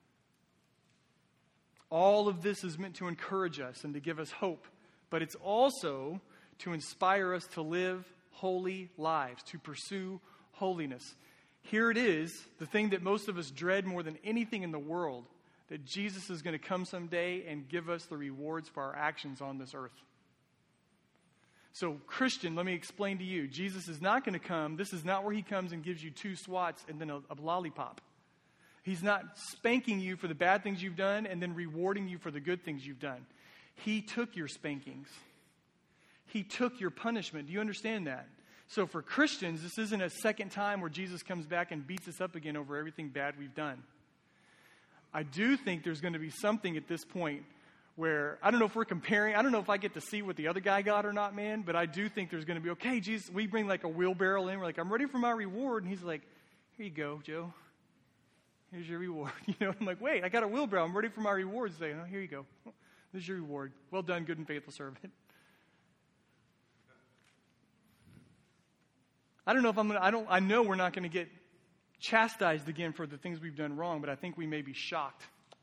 All of this is meant to encourage us and to give us hope, but it's also to inspire us to live holy lives, to pursue holiness. Here it is, the thing that most of us dread more than anything in the world, that Jesus is going to come someday and give us the rewards for our actions on this earth. So, Christian, let me explain to you. Jesus is not going to come. This is not where he comes and gives you two swats and then a, a lollipop. He's not spanking you for the bad things you've done and then rewarding you for the good things you've done. He took your spankings. He took your punishment. Do you understand that? So for Christians, this isn't a second time where Jesus comes back and beats us up again over everything bad we've done. I do think there's going to be something at this point where, I don't know if we're comparing, I don't know if I get to see what the other guy got or not, man, but I do think there's going to be, okay, Jesus, we bring like a wheelbarrow in, we're like, I'm ready for my reward, and he's like, here you go, Joe. Here's your reward. You know, I'm like, wait, I got a wheelbarrow, I'm ready for my reward. He's like, oh, here you go. This is your reward. Well done, good and faithful servant. I don't know if I'm going to, I don't, I know we're not going to get chastised again for the things we've done wrong, but I think we may be shocked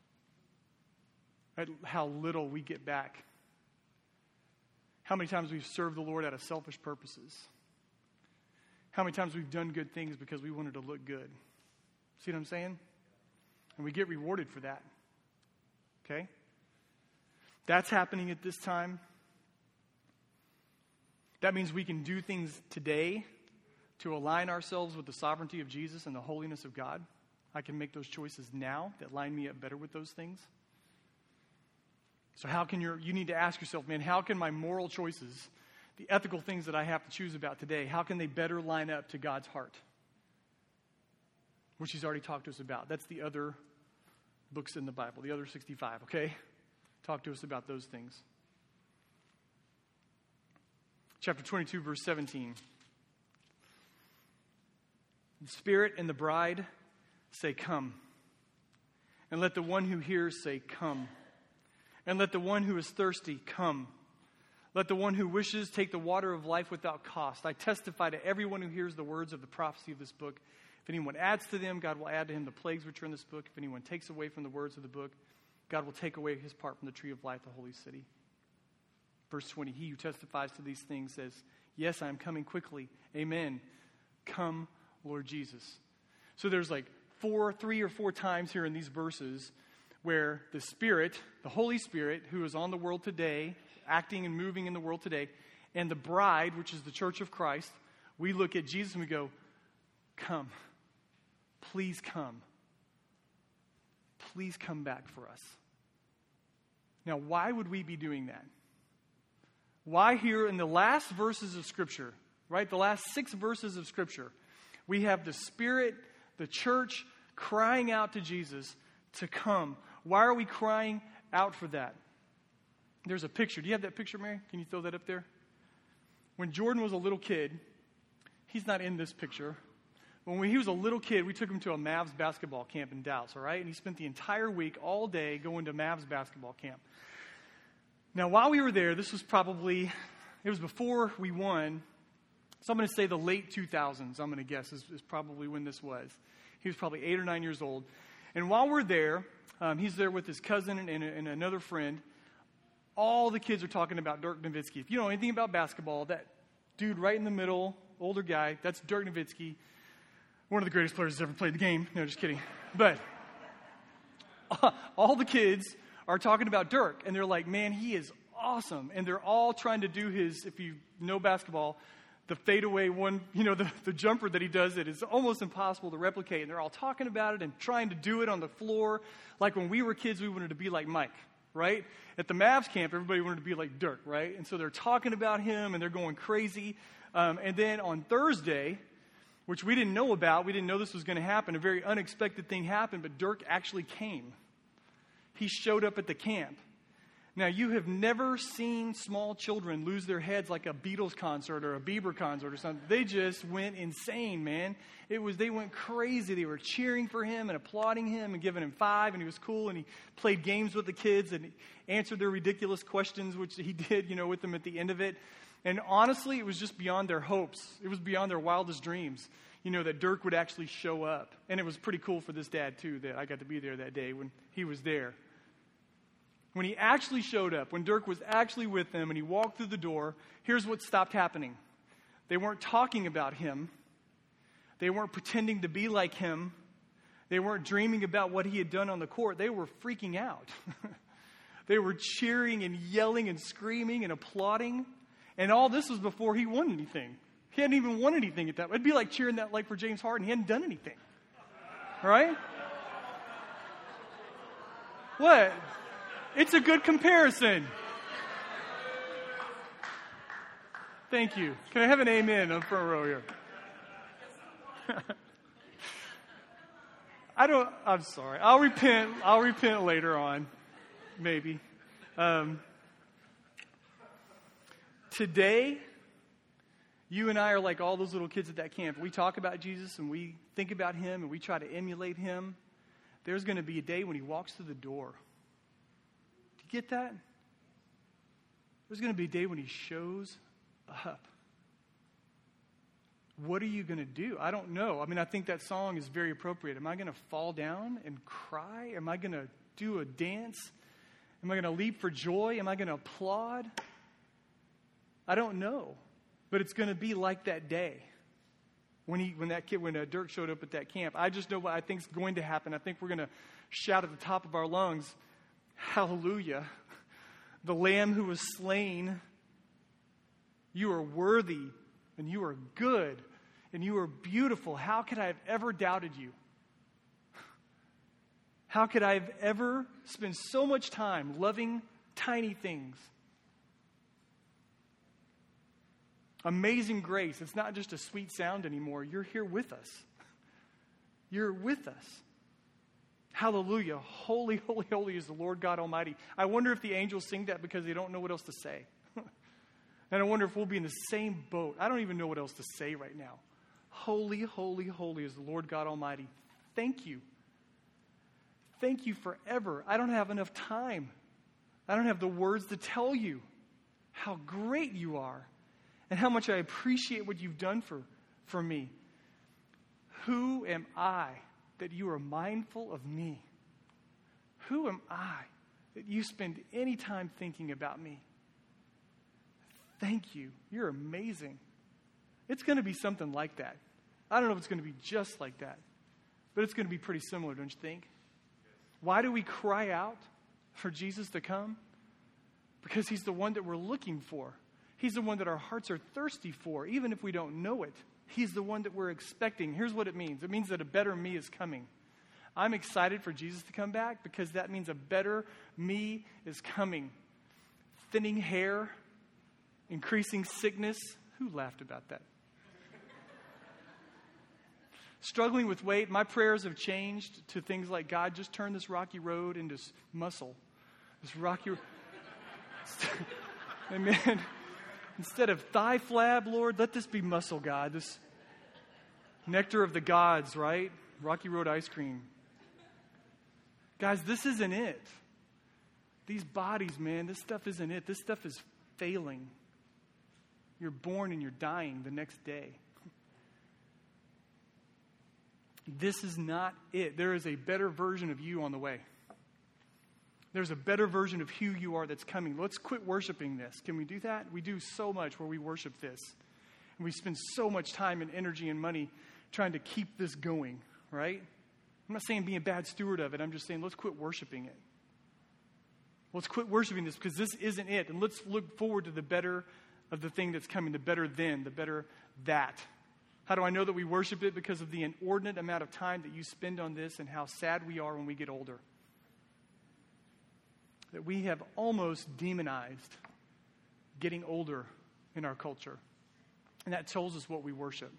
at how little we get back. How many times we've served the Lord out of selfish purposes. How many times we've done good things because we wanted to look good. See what I'm saying? And we get rewarded for that. Okay? That's happening at this time. That means we can do things today to align ourselves with the sovereignty of Jesus and the holiness of God. I can make those choices now that line me up better with those things. So how can your, you need to ask yourself, man, how can my moral choices, the ethical things that I have to choose about today, how can they better line up to God's heart? Which he's already talked to us about. That's the other books in the Bible, the other sixty-five, okay? Talk to us about those things. Chapter twenty-two, verse seventeen. The Spirit and the bride say, come. And let the one who hears say, come. And let the one who is thirsty come. Let the one who wishes take the water of life without cost. I testify to everyone who hears the words of the prophecy of this book. If anyone adds to them, God will add to him the plagues which are in this book. If anyone takes away from the words of the book, God will take away his part from the tree of life, the holy city. Verse twenty, he who testifies to these things says, yes, I am coming quickly. Amen. Come, Lord Jesus. So there's like four, three or four times here in these verses where the Spirit, the Holy Spirit, who is on the world today, acting and moving in the world today, and the bride, which is the church of Christ, we look at Jesus and we go, come. Please come. Please come back for us. Now, why would we be doing that? Why here in the last verses of Scripture, right, the last six verses of Scripture, we have the Spirit, the church, crying out to Jesus to come. Why are we crying out for that? There's a picture. Do you have that picture, Mary? Can you throw that up there? When Jordan was a little kid, he's not in this picture. When he was a little kid, we took him to a Mavs basketball camp in Dallas, all right? And he spent the entire week, all day, going to Mavs basketball camp. Now, while we were there, this was probably, it was before we won. So I'm going to say the late two thousands, I'm going to guess, is, is probably when this was. He was probably eight or nine years old. And while we're there, um, he's there with his cousin and, and, and another friend. All the kids are talking about Dirk Nowitzki. If you know anything about basketball, that dude right in the middle, older guy, that's Dirk Nowitzki. One of the greatest players that's ever played the game. No, just kidding. But all the kids are talking about Dirk, and they're like, man, he is awesome. And they're all trying to do his, if you know basketball, the fadeaway one, you know, the, the jumper that he does that is almost impossible to replicate. And they're all talking about it and trying to do it on the floor. Like when we were kids, we wanted to be like Mike, right? At the Mavs camp, everybody wanted to be like Dirk, right? And so they're talking about him, and they're going crazy. Um, and then on Thursday, which we didn't know about, we didn't know this was going to happen, a very unexpected thing happened, but Dirk actually came. He showed up at the camp. Now, you have never seen small children lose their heads like a Beatles concert or a Bieber concert or something. They just went insane, man. It was, they went crazy. They were cheering for him and applauding him and giving him five, and he was cool, and he played games with the kids and answered their ridiculous questions, which he did, you know, with them at the end of it. And honestly, it was just beyond their hopes. It was beyond their wildest dreams, you know, that Dirk would actually show up. And it was pretty cool for this dad, too, that I got to be there that day when he was there. When he actually showed up, when Dirk was actually with them and he walked through the door, here's what stopped happening. They weren't talking about him. They weren't pretending to be like him. They weren't dreaming about what he had done on the court. They were freaking out. They were cheering and yelling and screaming and applauding. And all this was before he won anything. He hadn't even won anything at that. It'd be like cheering that like for James Harden. He hadn't done anything. Right? What? It's a good comparison. Thank you. Can I have an amen on the front row here? I don't, I'm sorry. I'll repent. I'll repent later on. Maybe. Um, today, you and I are like all those little kids at that camp. We talk about Jesus and we think about him and we try to emulate him. There's going to be a day when he walks through the door. Get that? There's going to be a day when he shows up. What are you going to do? I don't know. I mean, I think that song is very appropriate. Am I going to fall down and cry? Am I going to do a dance? Am I going to leap for joy? Am I going to applaud? I don't know. But it's going to be like that day when he, when that kid, when uh, Dirk showed up at that camp. I just know what I think is going to happen. I think we're going to shout at the top of our lungs, hallelujah. The Lamb who was slain, you are worthy and you are good and you are beautiful. How could I have ever doubted you? How could I have ever spent so much time loving tiny things? Amazing grace. It's not just a sweet sound anymore. You're here with us. You're with us. Hallelujah. Holy, holy, holy is the Lord God Almighty. I wonder if the angels sing that because they don't know what else to say. And I wonder if we'll be in the same boat. I don't even know what else to say right now. Holy, holy, holy is the Lord God Almighty. Thank you. Thank you forever. I don't have enough time. I don't have the words to tell you. how great you are, and how much I appreciate what you've done for, for me. Who am I that you are mindful of me? Who am I that you spend any time thinking about me? Thank you. You're amazing. It's going to be something like that. I don't know if it's going to be just like that, but it's going to be pretty similar, don't you think? Why do we cry out for Jesus to come? Because he's the one that we're looking for. He's the one that our hearts are thirsty for, even if we don't know it. He's the one that we're expecting. Here's what it means. It means that a better me is coming. I'm excited for Jesus to come back because that means a better me is coming. Thinning hair, increasing sickness. Who laughed about that? Struggling with weight. My prayers have changed to things like, God, just turn this rocky road into muscle. This rocky... Amen. Instead of thigh flab, Lord, let this be muscle, God. This nectar of the gods, right? Rocky Road ice cream. Guys, this isn't it. These bodies, man, this stuff isn't it. This stuff is failing. You're born and you're dying the next day. This is not it. There is a better version of you on the way. There's a better version of who you are that's coming. Let's quit worshiping this. Can we do that? We do so much where we worship this. And we spend so much time and energy and money trying to keep this going, right? I'm not saying be a bad steward of it. I'm just saying let's quit worshiping it. Let's quit worshiping this because this isn't it. And let's look forward to the better of the thing that's coming, the better then, the better that. How do I know that we worship it? Because of the inordinate amount of time that you spend on this and how sad we are when we get older. That we have almost demonized getting older in our culture. And that tells us what we worship.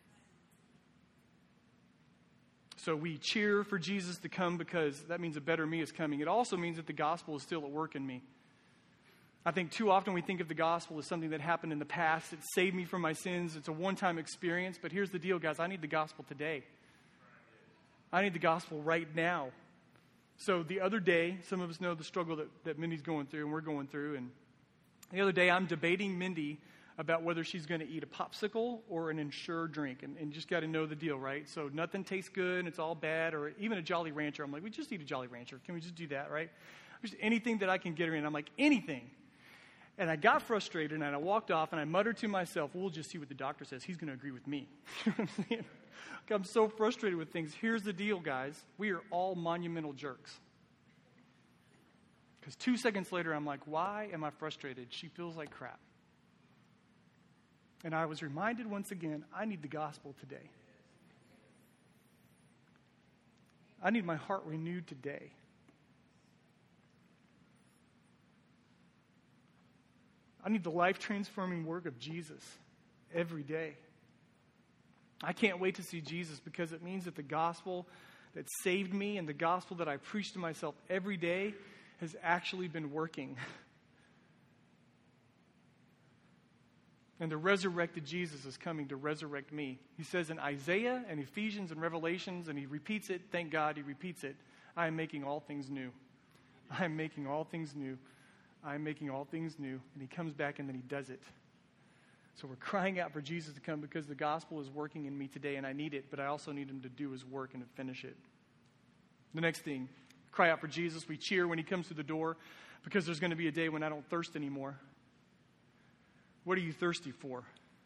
So we cheer for Jesus to come because that means a better me is coming. It also means that the gospel is still at work in me. I think too often we think of the gospel as something that happened in the past. It saved me from my sins. It's a one-time experience. But here's the deal, guys. I need the gospel today. I need the gospel right now. So the other day, some of us know the struggle that, that Mindy's going through and we're going through. And the other day, I'm debating Mindy about whether she's going to eat a popsicle or an Ensure drink. And, and just got to know the deal, right? So nothing tastes good and it's all bad. Or even a Jolly Rancher. I'm like, we just eat a Jolly Rancher. Can we just do that, right? Just anything that I can get her in. I'm like, anything. And I got frustrated and I walked off and I muttered to myself, well, we'll just see what the doctor says. He's going to agree with me. You know what I'm saying? I'm so frustrated with things. Here's the deal, guys. We are all monumental jerks. Because two seconds later, I'm like, why am I frustrated? She feels like crap. And I was reminded once again, I need the gospel today. I need my heart renewed today. I need the life-transforming work of Jesus every day. I can't wait to see Jesus because it means that the gospel that saved me and the gospel that I preach to myself every day has actually been working. And the resurrected Jesus is coming to resurrect me. He says in Isaiah and Ephesians and Revelations, and he repeats it, thank God he repeats it, I am making all things new. I am making all things new. I am making all things new. And he comes back and then he does it. So we're crying out for Jesus to come because the gospel is working in me today and I need it, but I also need him to do his work and to finish it. The next thing, cry out for Jesus. We cheer when he comes through the door because there's going to be a day when I don't thirst anymore. What are you thirsty for?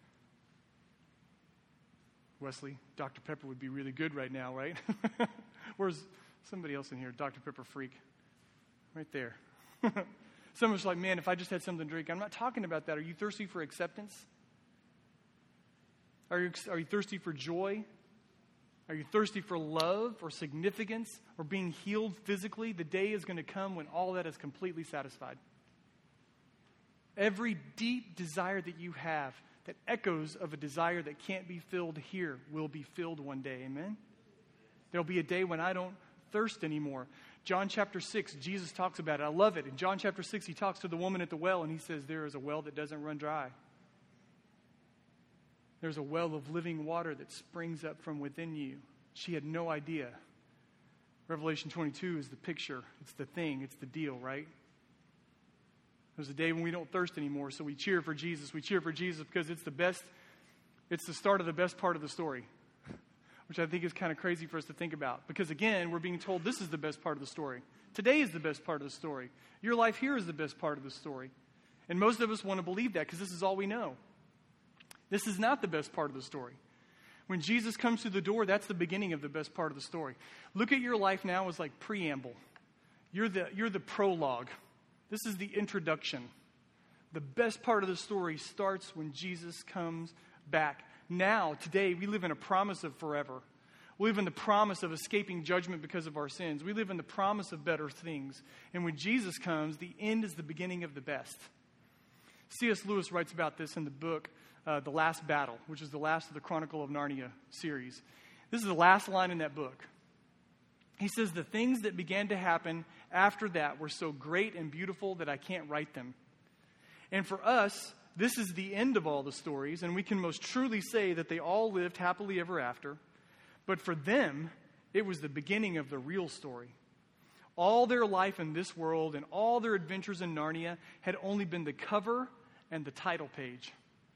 Wesley, Doctor Pepper would be really good right now, right? Where's somebody else in here? Doctor Pepper freak. Right there. Someone's like, man, if I just had something to drink. I'm not talking about that. Are you thirsty for acceptance? Are you, are you thirsty for joy? Are you thirsty for love or significance or being healed physically? The day is going to come when all that is completely satisfied. Every deep desire that you have that echoes of a desire that can't be filled here will be filled one day. Amen? There'll be a day when I don't thirst anymore. John chapter six, Jesus talks about it. I love it. In John chapter six, he talks to the woman at the well and he says, there is a well that doesn't run dry. There's a well of living water that springs up from within you. She had no idea. Revelation twenty-two is the picture. It's the thing. It's the deal, right? There's a day when we don't thirst anymore, so we cheer for Jesus. We cheer for Jesus because it's the best, it's the start of the best part of the story, which I think is kind of crazy for us to think about. Because again, we're being told this is the best part of the story. Today is the best part of the story. Your life here is the best part of the story. And most of us want to believe that because this is all we know. This is not the best part of the story. When Jesus comes through the door, that's the beginning of the best part of the story. Look at your life now as like preamble. You're the, you're the prologue. This is the introduction. The best part of the story starts when Jesus comes back. Now, today, we live in a promise of forever. We live in the promise of escaping judgment because of our sins. We live in the promise of better things. And when Jesus comes, the end is the beginning of the best. C S Lewis writes about this in the book, uh, The Last Battle, which is the last of the Chronicle of Narnia series. This is the last line in that book. He says, the things that began to happen after that were so great and beautiful that I can't write them. And for us, this is the end of all the stories, and we can most truly say that they all lived happily ever after. But for them, it was the beginning of the real story. All their life in this world and all their adventures in Narnia had only been the cover and the title page.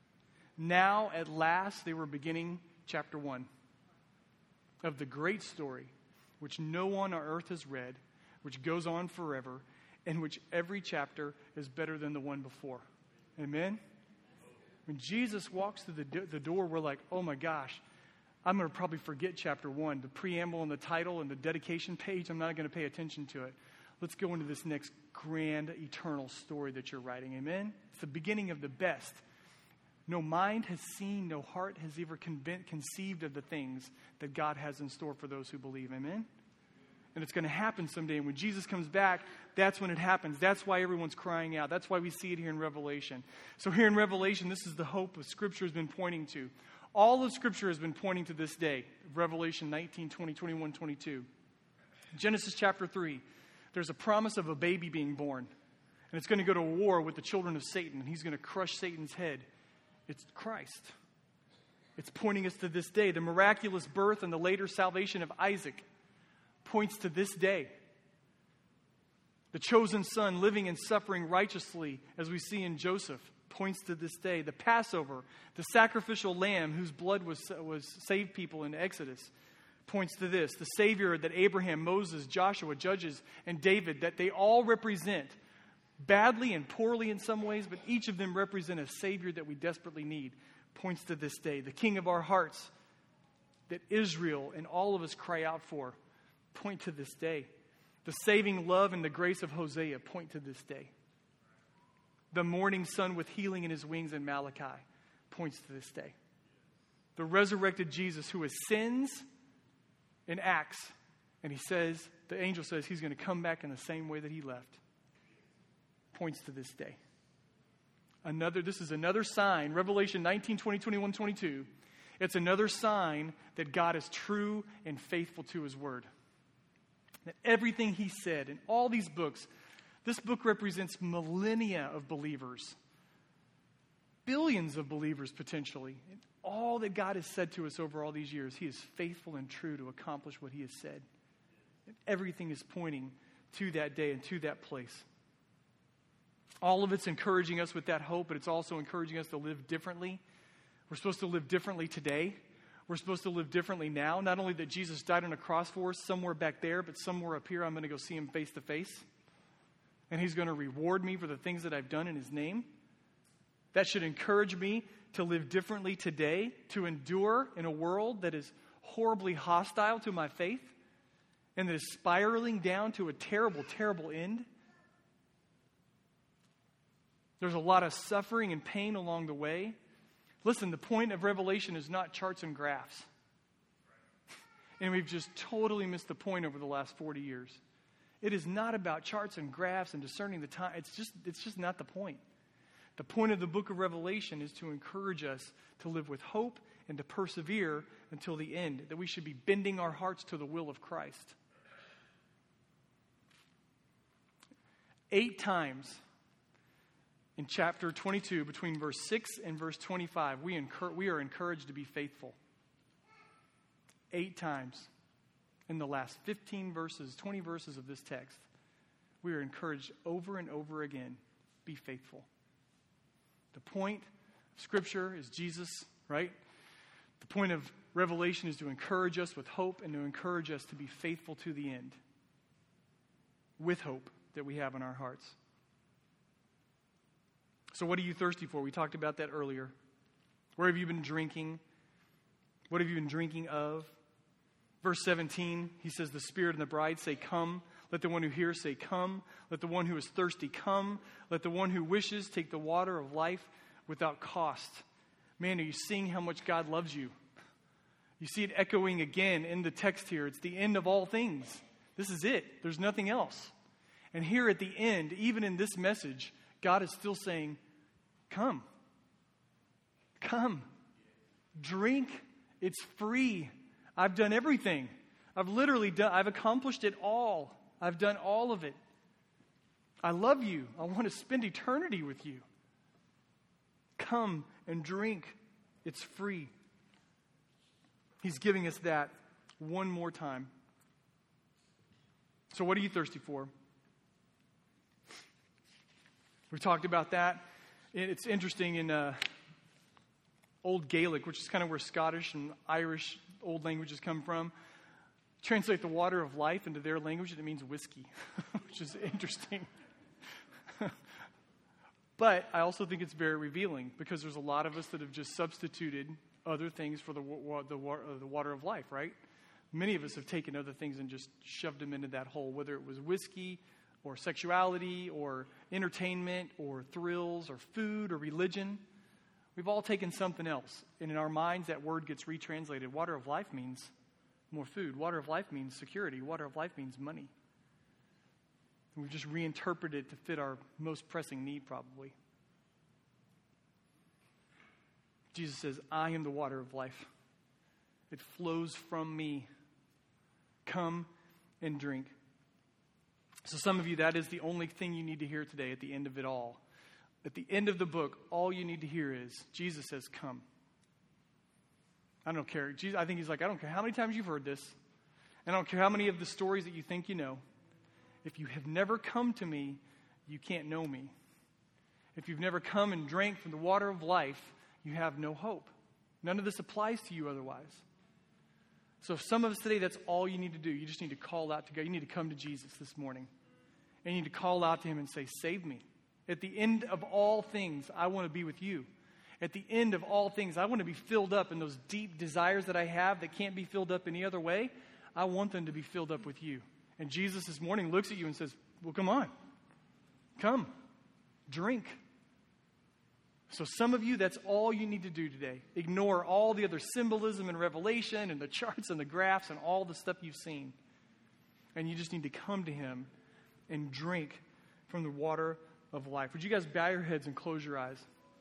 Now, at last, they were beginning chapter one of the great story, which no one on earth has read, which goes on forever, and which every chapter is better than the one before. Amen? When Jesus walks through the, do- the door, we're like, oh my gosh, I'm going to probably forget chapter one. The preamble and the title and the dedication page, I'm not going to pay attention to it. Let's go into this next grand, eternal story that you're writing. Amen? It's the beginning of the best. No mind has seen, no heart has ever conven- conceived of the things that God has in store for those who believe. Amen? And it's going to happen someday. And when Jesus comes back, that's when it happens. That's why everyone's crying out. That's why we see it here in Revelation. So here in Revelation, this is the hope that Scripture has been pointing to. All of Scripture has been pointing to this day. Revelation nineteen, twenty, twenty-one, twenty-two. Genesis chapter three. There's a promise of a baby being born. And it's going to go to war with the children of Satan. And he's going to crush Satan's head. It's Christ. It's pointing us to this day. The miraculous birth and the later salvation of Isaac points to this day. The chosen son living and suffering righteously, as we see in Joseph, points to this day. The Passover, the sacrificial lamb whose blood was, was saved people in Exodus, points to this. The Savior that Abraham, Moses, Joshua, Judges, and David, that they all represent, badly and poorly in some ways, but each of them represent a Savior that we desperately need, points to this day. The King of our hearts that Israel and all of us cry out for, point to this day. The saving love and the grace of Hosea point to this day. The morning sun with healing in his wings in Malachi points to this day. The resurrected Jesus who ascends in Acts, and he says, the angel says he's going to come back in the same way that he left, points to this day. Another, this is another sign, Revelation nineteen, twenty, twenty-one, twenty-two. It's another sign that God is true and faithful to his word. That everything he said in all these books, this book represents millennia of believers. Billions of believers potentially. And all that God has said to us over all these years, he is faithful and true to accomplish what he has said. And everything is pointing to that day and to that place. All of it's encouraging us with that hope, but it's also encouraging us to live differently. We're supposed to live differently today. We're supposed to live differently now. Not only that Jesus died on a cross for us somewhere back there, but somewhere up here I'm going to go see him face to face. And he's going to reward me for the things that I've done in his name. That should encourage me to live differently today, to endure in a world that is horribly hostile to my faith and that is spiraling down to a terrible, terrible end. There's a lot of suffering and pain along the way. Listen, the point of Revelation is not charts and graphs. And we've just totally missed the point over the last forty years. It is not about charts and graphs and discerning the time. It's just, it's just not the point. The point of the book of Revelation is to encourage us to live with hope and to persevere until the end, that we should be bending our hearts to the will of Christ. Eight times in chapter twenty-two, between verse six and verse twenty-five, we, incur- we are encouraged to be faithful. Eight times in the last fifteen verses, twenty verses of this text, we are encouraged over and over again be faithful. The point of Scripture is Jesus, right? The point of Revelation is to encourage us with hope and to encourage us to be faithful to the end with hope that we have in our hearts. So what are you thirsty for? We talked about that earlier. Where have you been drinking? What have you been drinking of? Verse seventeen, he says, the Spirit and the bride say, come. Let the one who hears say, come. Let the one who is thirsty come. Let the one who wishes take the water of life without cost. Man, are you seeing how much God loves you? You see it echoing again in the text here. It's the end of all things. This is it. There's nothing else. And here at the end, even in this message, God is still saying, come. Come. Drink. It's free. I've done everything. I've literally done, I've accomplished it all. I've done all of it. I love you. I want to spend eternity with you. Come and drink. It's free. He's giving us that one more time. So what are you thirsty for? We talked about that. It's interesting in uh, Old Gaelic, which is kind of where Scottish and Irish old languages come from. Translate the water of life into their language, and it means whiskey, which is interesting. But I also think it's very revealing because there's a lot of us that have just substituted other things for the, the, the water of life, right? Many of us have taken other things and just shoved them into that hole, whether it was whiskey or sexuality or entertainment or thrills or food or religion. We've all taken something else. And in our minds, that word gets retranslated. Water of life means more food. Water of life means security. Water of life means money. And we've just reinterpreted it to fit our most pressing need, probably. Jesus says, I am the water of life. It flows from me. Come and drink. So some of you, that is the only thing you need to hear today at the end of it all. At the end of the book, all you need to hear is, Jesus says, come. I don't care. Jesus, I think he's like, I don't care how many times you've heard this. And I don't care how many of the stories that you think you know. If you have never come to me, you can't know me. If you've never come and drank from the water of life, you have no hope. None of this applies to you otherwise. So if some of us today, that's all you need to do. You just need to call out to God. You need to come to Jesus this morning. And you need to call out to him and say, save me. At the end of all things, I want to be with you. At the end of all things, I want to be filled up in those deep desires that I have that can't be filled up any other way. I want them to be filled up with you. And Jesus this morning looks at you and says, well, come on. Come. Drink. So some of you, that's all you need to do today. Ignore all the other symbolism and revelation and the charts and the graphs and all the stuff you've seen. And you just need to come to him and drink from the water of life. Would you guys bow your heads and close your eyes?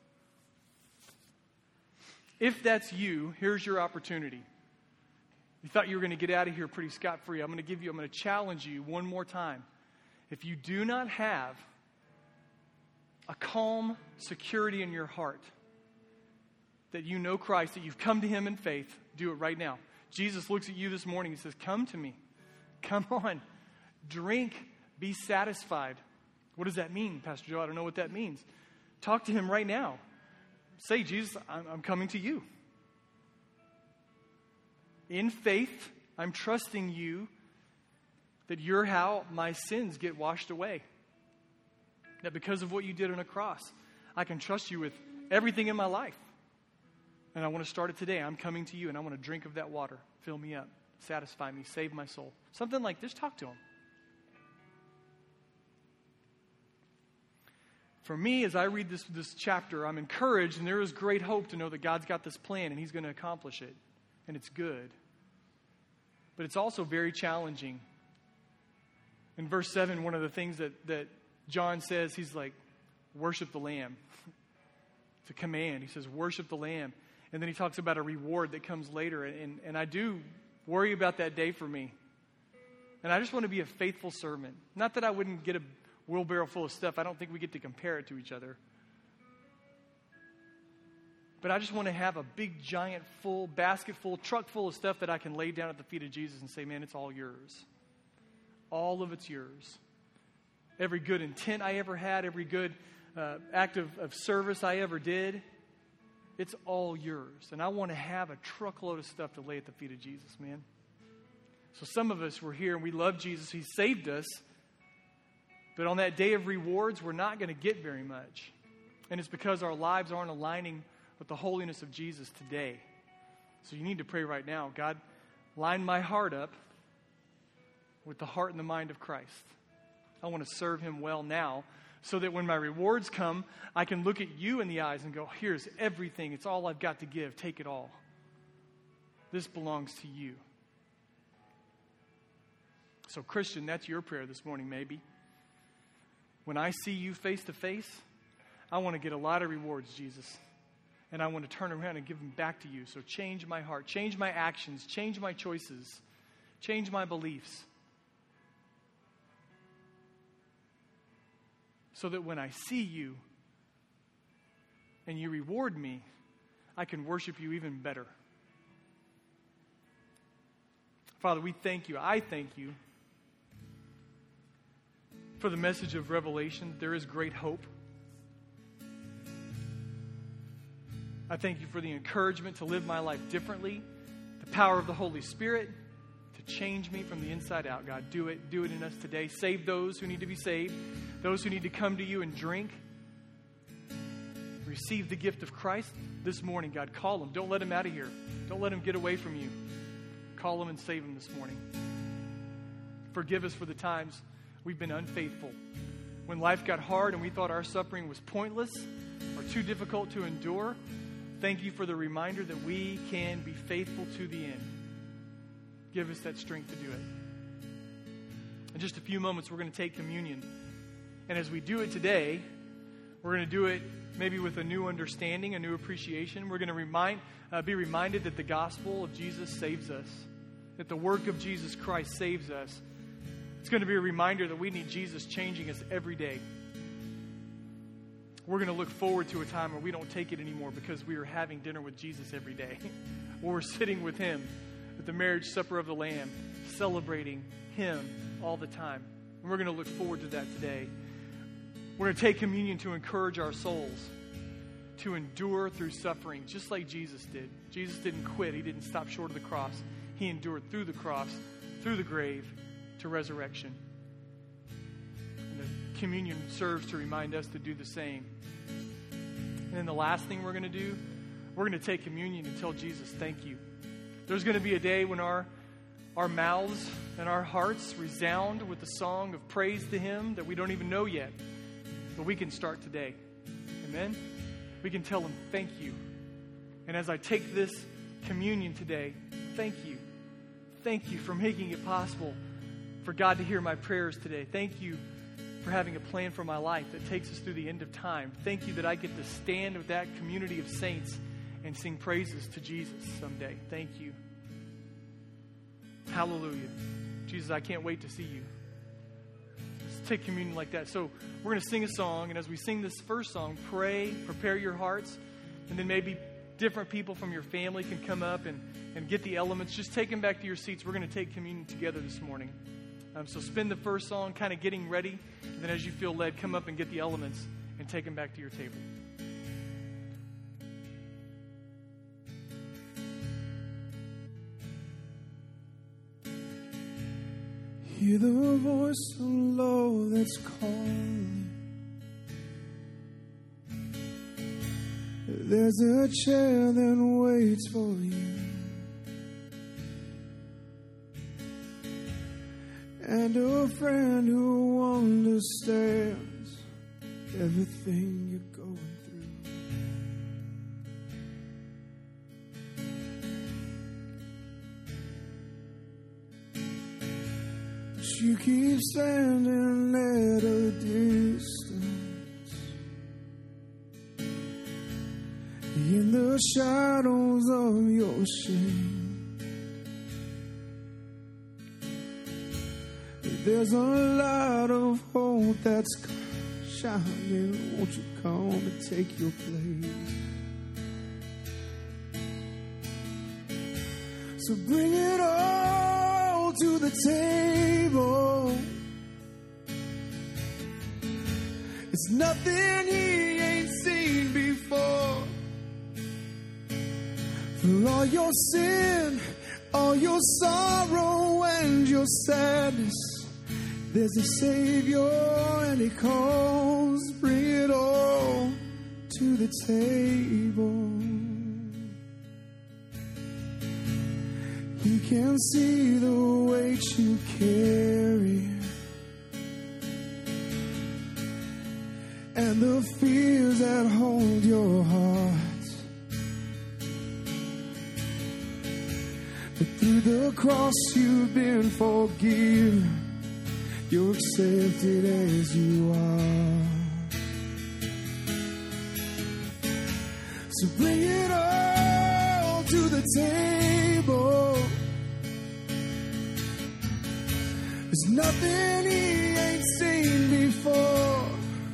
If that's you, here's your opportunity. You thought you were going to get out of here pretty scot-free. I'm going to give you, I'm going to challenge you one more time. If you do not have a calm security in your heart that you know Christ, that you've come to him in faith, do it right now. Jesus looks at you this morning and says, come to me. Come on. Drink. Be satisfied. What does that mean, Pastor Joe? I don't know what that means. Talk to him right now. Say, Jesus, I'm, I'm coming to you. In faith, I'm trusting you that you're how my sins get washed away. That because of what you did on a cross, I can trust you with everything in my life. And I want to start it today. I'm coming to you and I want to drink of that water. Fill me up. Satisfy me. Save my soul. Something like this. Talk to him. For me, as I read this, this chapter, I'm encouraged, and there is great hope to know that God's got this plan and he's going to accomplish it. And it's good. But it's also very challenging. In verse seven, one of the things that, that John says, he's like, worship the Lamb. It's a command. He says, worship the Lamb. And then he talks about a reward that comes later. And, and I do worry about that day for me. And I just want to be a faithful servant. Not that I wouldn't get a wheelbarrow full of stuff. I don't think we get to compare it to each other. But I just want to have a big, giant, full, basket full, truck full of stuff that I can lay down at the feet of Jesus and say, man, it's all yours. All of it's yours. Every good intent I ever had, every good uh, act of, of service I ever did, it's all yours. And I want to have a truckload of stuff to lay at the feet of Jesus, man. So some of us were here and we love Jesus. He saved us. But on that day of rewards, we're not going to get very much. And it's because our lives aren't aligning with the holiness of Jesus today. So you need to pray right now. God, line my heart up with the heart and the mind of Christ. I want to serve him well now so that when my rewards come, I can look at you in the eyes and go, here's everything. It's all I've got to give. Take it all. This belongs to you. So Christian, that's your prayer this morning, maybe. When I see you face to face, I want to get a lot of rewards, Jesus. And I want to turn around and give them back to you. So change my heart, change my actions, change my choices, change my beliefs. So that when I see you and you reward me, I can worship you even better. Father, we thank you. I thank you for the message of Revelation. There is great hope. I thank you for the encouragement to live my life differently, the power of the Holy Spirit to change me from the inside out. God, do it. Do it in us today. Save those who need to be saved, those who need to come to you and drink. Receive the gift of Christ this morning, God. Call them. Don't let them out of here. Don't let them get away from you. Call them and save them this morning. Forgive us for the times we've been unfaithful. When life got hard and we thought our suffering was pointless or too difficult to endure, thank you for the reminder that we can be faithful to the end. Give us that strength to do it. In just a few moments, we're going to take communion. And as we do it today, we're going to do it maybe with a new understanding, a new appreciation. We're going to remind, uh, be reminded that the gospel of Jesus saves us, that the work of Jesus Christ saves us. It's going to be a reminder that we need Jesus changing us every day. We're going to look forward to a time where we don't take it anymore because we are having dinner with Jesus every day. Or we're sitting with him at the marriage supper of the Lamb, celebrating him all the time. And we're going to look forward to that today. We're going to take communion to encourage our souls to endure through suffering, just like Jesus did. Jesus didn't quit. He didn't stop short of the cross. He endured through the cross, through the grave, to resurrection. And the communion serves to remind us to do the same. And then the last thing we're going to do, we're going to take communion and tell Jesus, thank you. There's going to be a day when our, our mouths and our hearts resound with the song of praise to him that we don't even know yet. But we can start today. Amen? We can tell him, thank you. And as I take this communion today, thank you. Thank you for making it possible for God to hear my prayers today. Thank you for having a plan for my life that takes us through the end of time. Thank you that I get to stand with that community of saints and sing praises to Jesus someday. Thank you. Hallelujah. Jesus, I can't wait to see you. Let's take communion like that. So we're going to sing a song, and as we sing this first song, pray, prepare your hearts, and then maybe different people from your family can come up and, and get the elements. Just take them back to your seats. We're going to take communion together this morning. Um, so spend the first song kind of getting ready. And then as you feel led, come up and get the elements and take them back to your table. Hear the voice so low that's calling. There's a chair that waits for you, and a friend who understands everything you're going through. But you keep standing at a distance, in the shadows of your shame. There's a light of hope that's shining. Won't you come and take your place? So bring it all to the table. It's nothing here For all your sin, all your sorrow and your sadness, there's a Savior and He calls, bring it all to the table. He can see the weight you carry and the fears that hold your heart. But through the cross you've been forgiven. You're accepted as you are. So bring it all to the table. There's nothing He ain't seen before.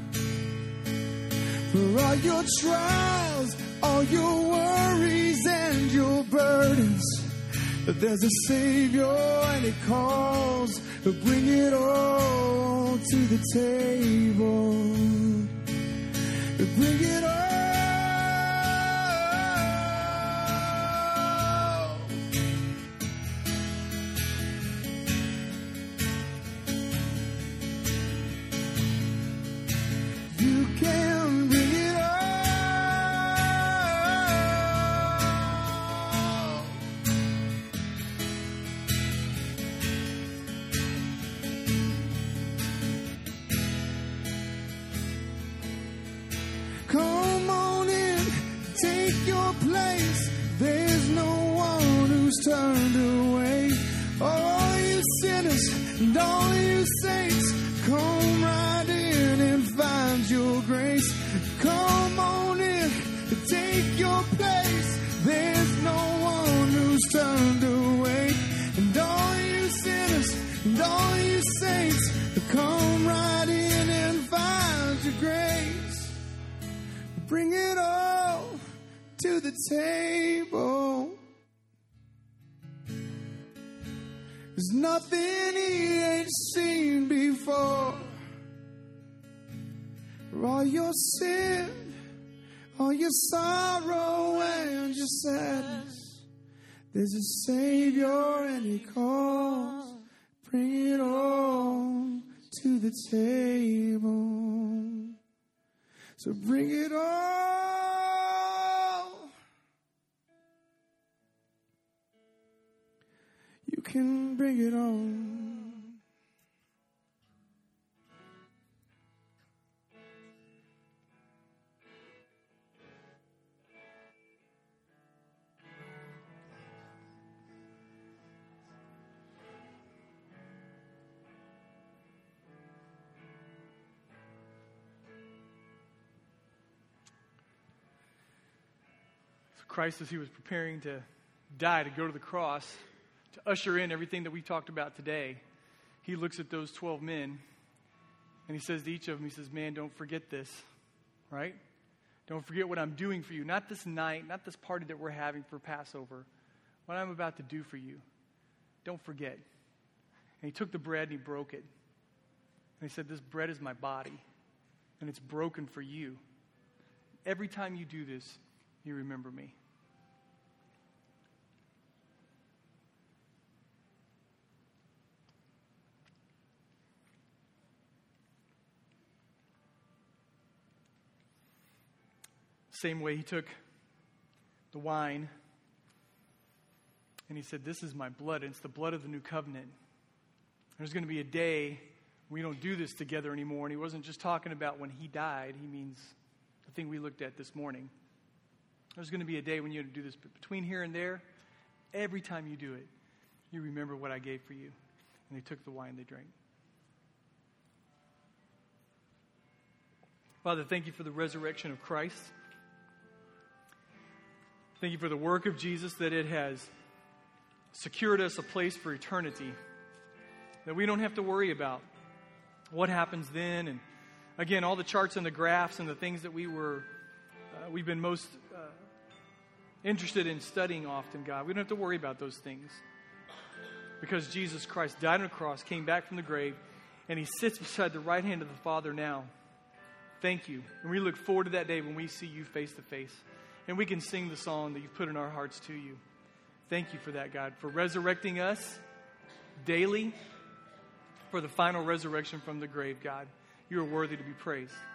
For all your trials, all your worries and your burdens, but there's a Savior and He calls, but bring it all to the table. But bring it all. You can bring it all. Come on in, take your place. There's no one who's turned away. All you sinners and all you saints, come right in and find your grace. Come on in, take your place. There's no one who's turned away. And all you sinners and all you saints, come right in and find your grace. Bring it all to the table. There's nothing He ain't seen before. For all your sin, all your sorrow and your sadness, there's a Savior and He calls. Bring it all to the table. So bring it all. You can bring it on. Christ, as He was preparing to die, to go to the cross, to usher in everything that we talked about today, He looks at those twelve men and He says to each of them, He says, man, don't forget this, right? Don't forget what I'm doing for you. Not this night, not this party that we're having for Passover. What I'm about to do for you. Don't forget. And He took the bread and He broke it. And He said, this bread is my body, and it's broken for you. Every time you do this, you remember me. Same way He took the wine and He said, this is my blood, and it's the blood of the new covenant. There's going to be a day we don't do this together anymore. And He wasn't just talking about when He died. He means the thing we looked at this morning. There's going to be a day when you do this, but between here and there, every time you do it, you remember what I gave for you. And they took the wine, they drank. Father, thank You for the resurrection of Christ. Thank You for the work of Jesus, that it has secured us a place for eternity, that we don't have to worry about what happens then. And again, all the charts and the graphs and the things that we were, uh, we've been most uh, interested in studying often, God. We don't have to worry about those things, because Jesus Christ died on the cross, came back from the grave, and He sits beside the right hand of the Father now. Thank You. And we look forward to that day when we see You face to face. and we can sing the song that you've put in our hearts to you. Thank you for that, God, for resurrecting us daily, for the final resurrection from the grave, God. You are worthy to be praised.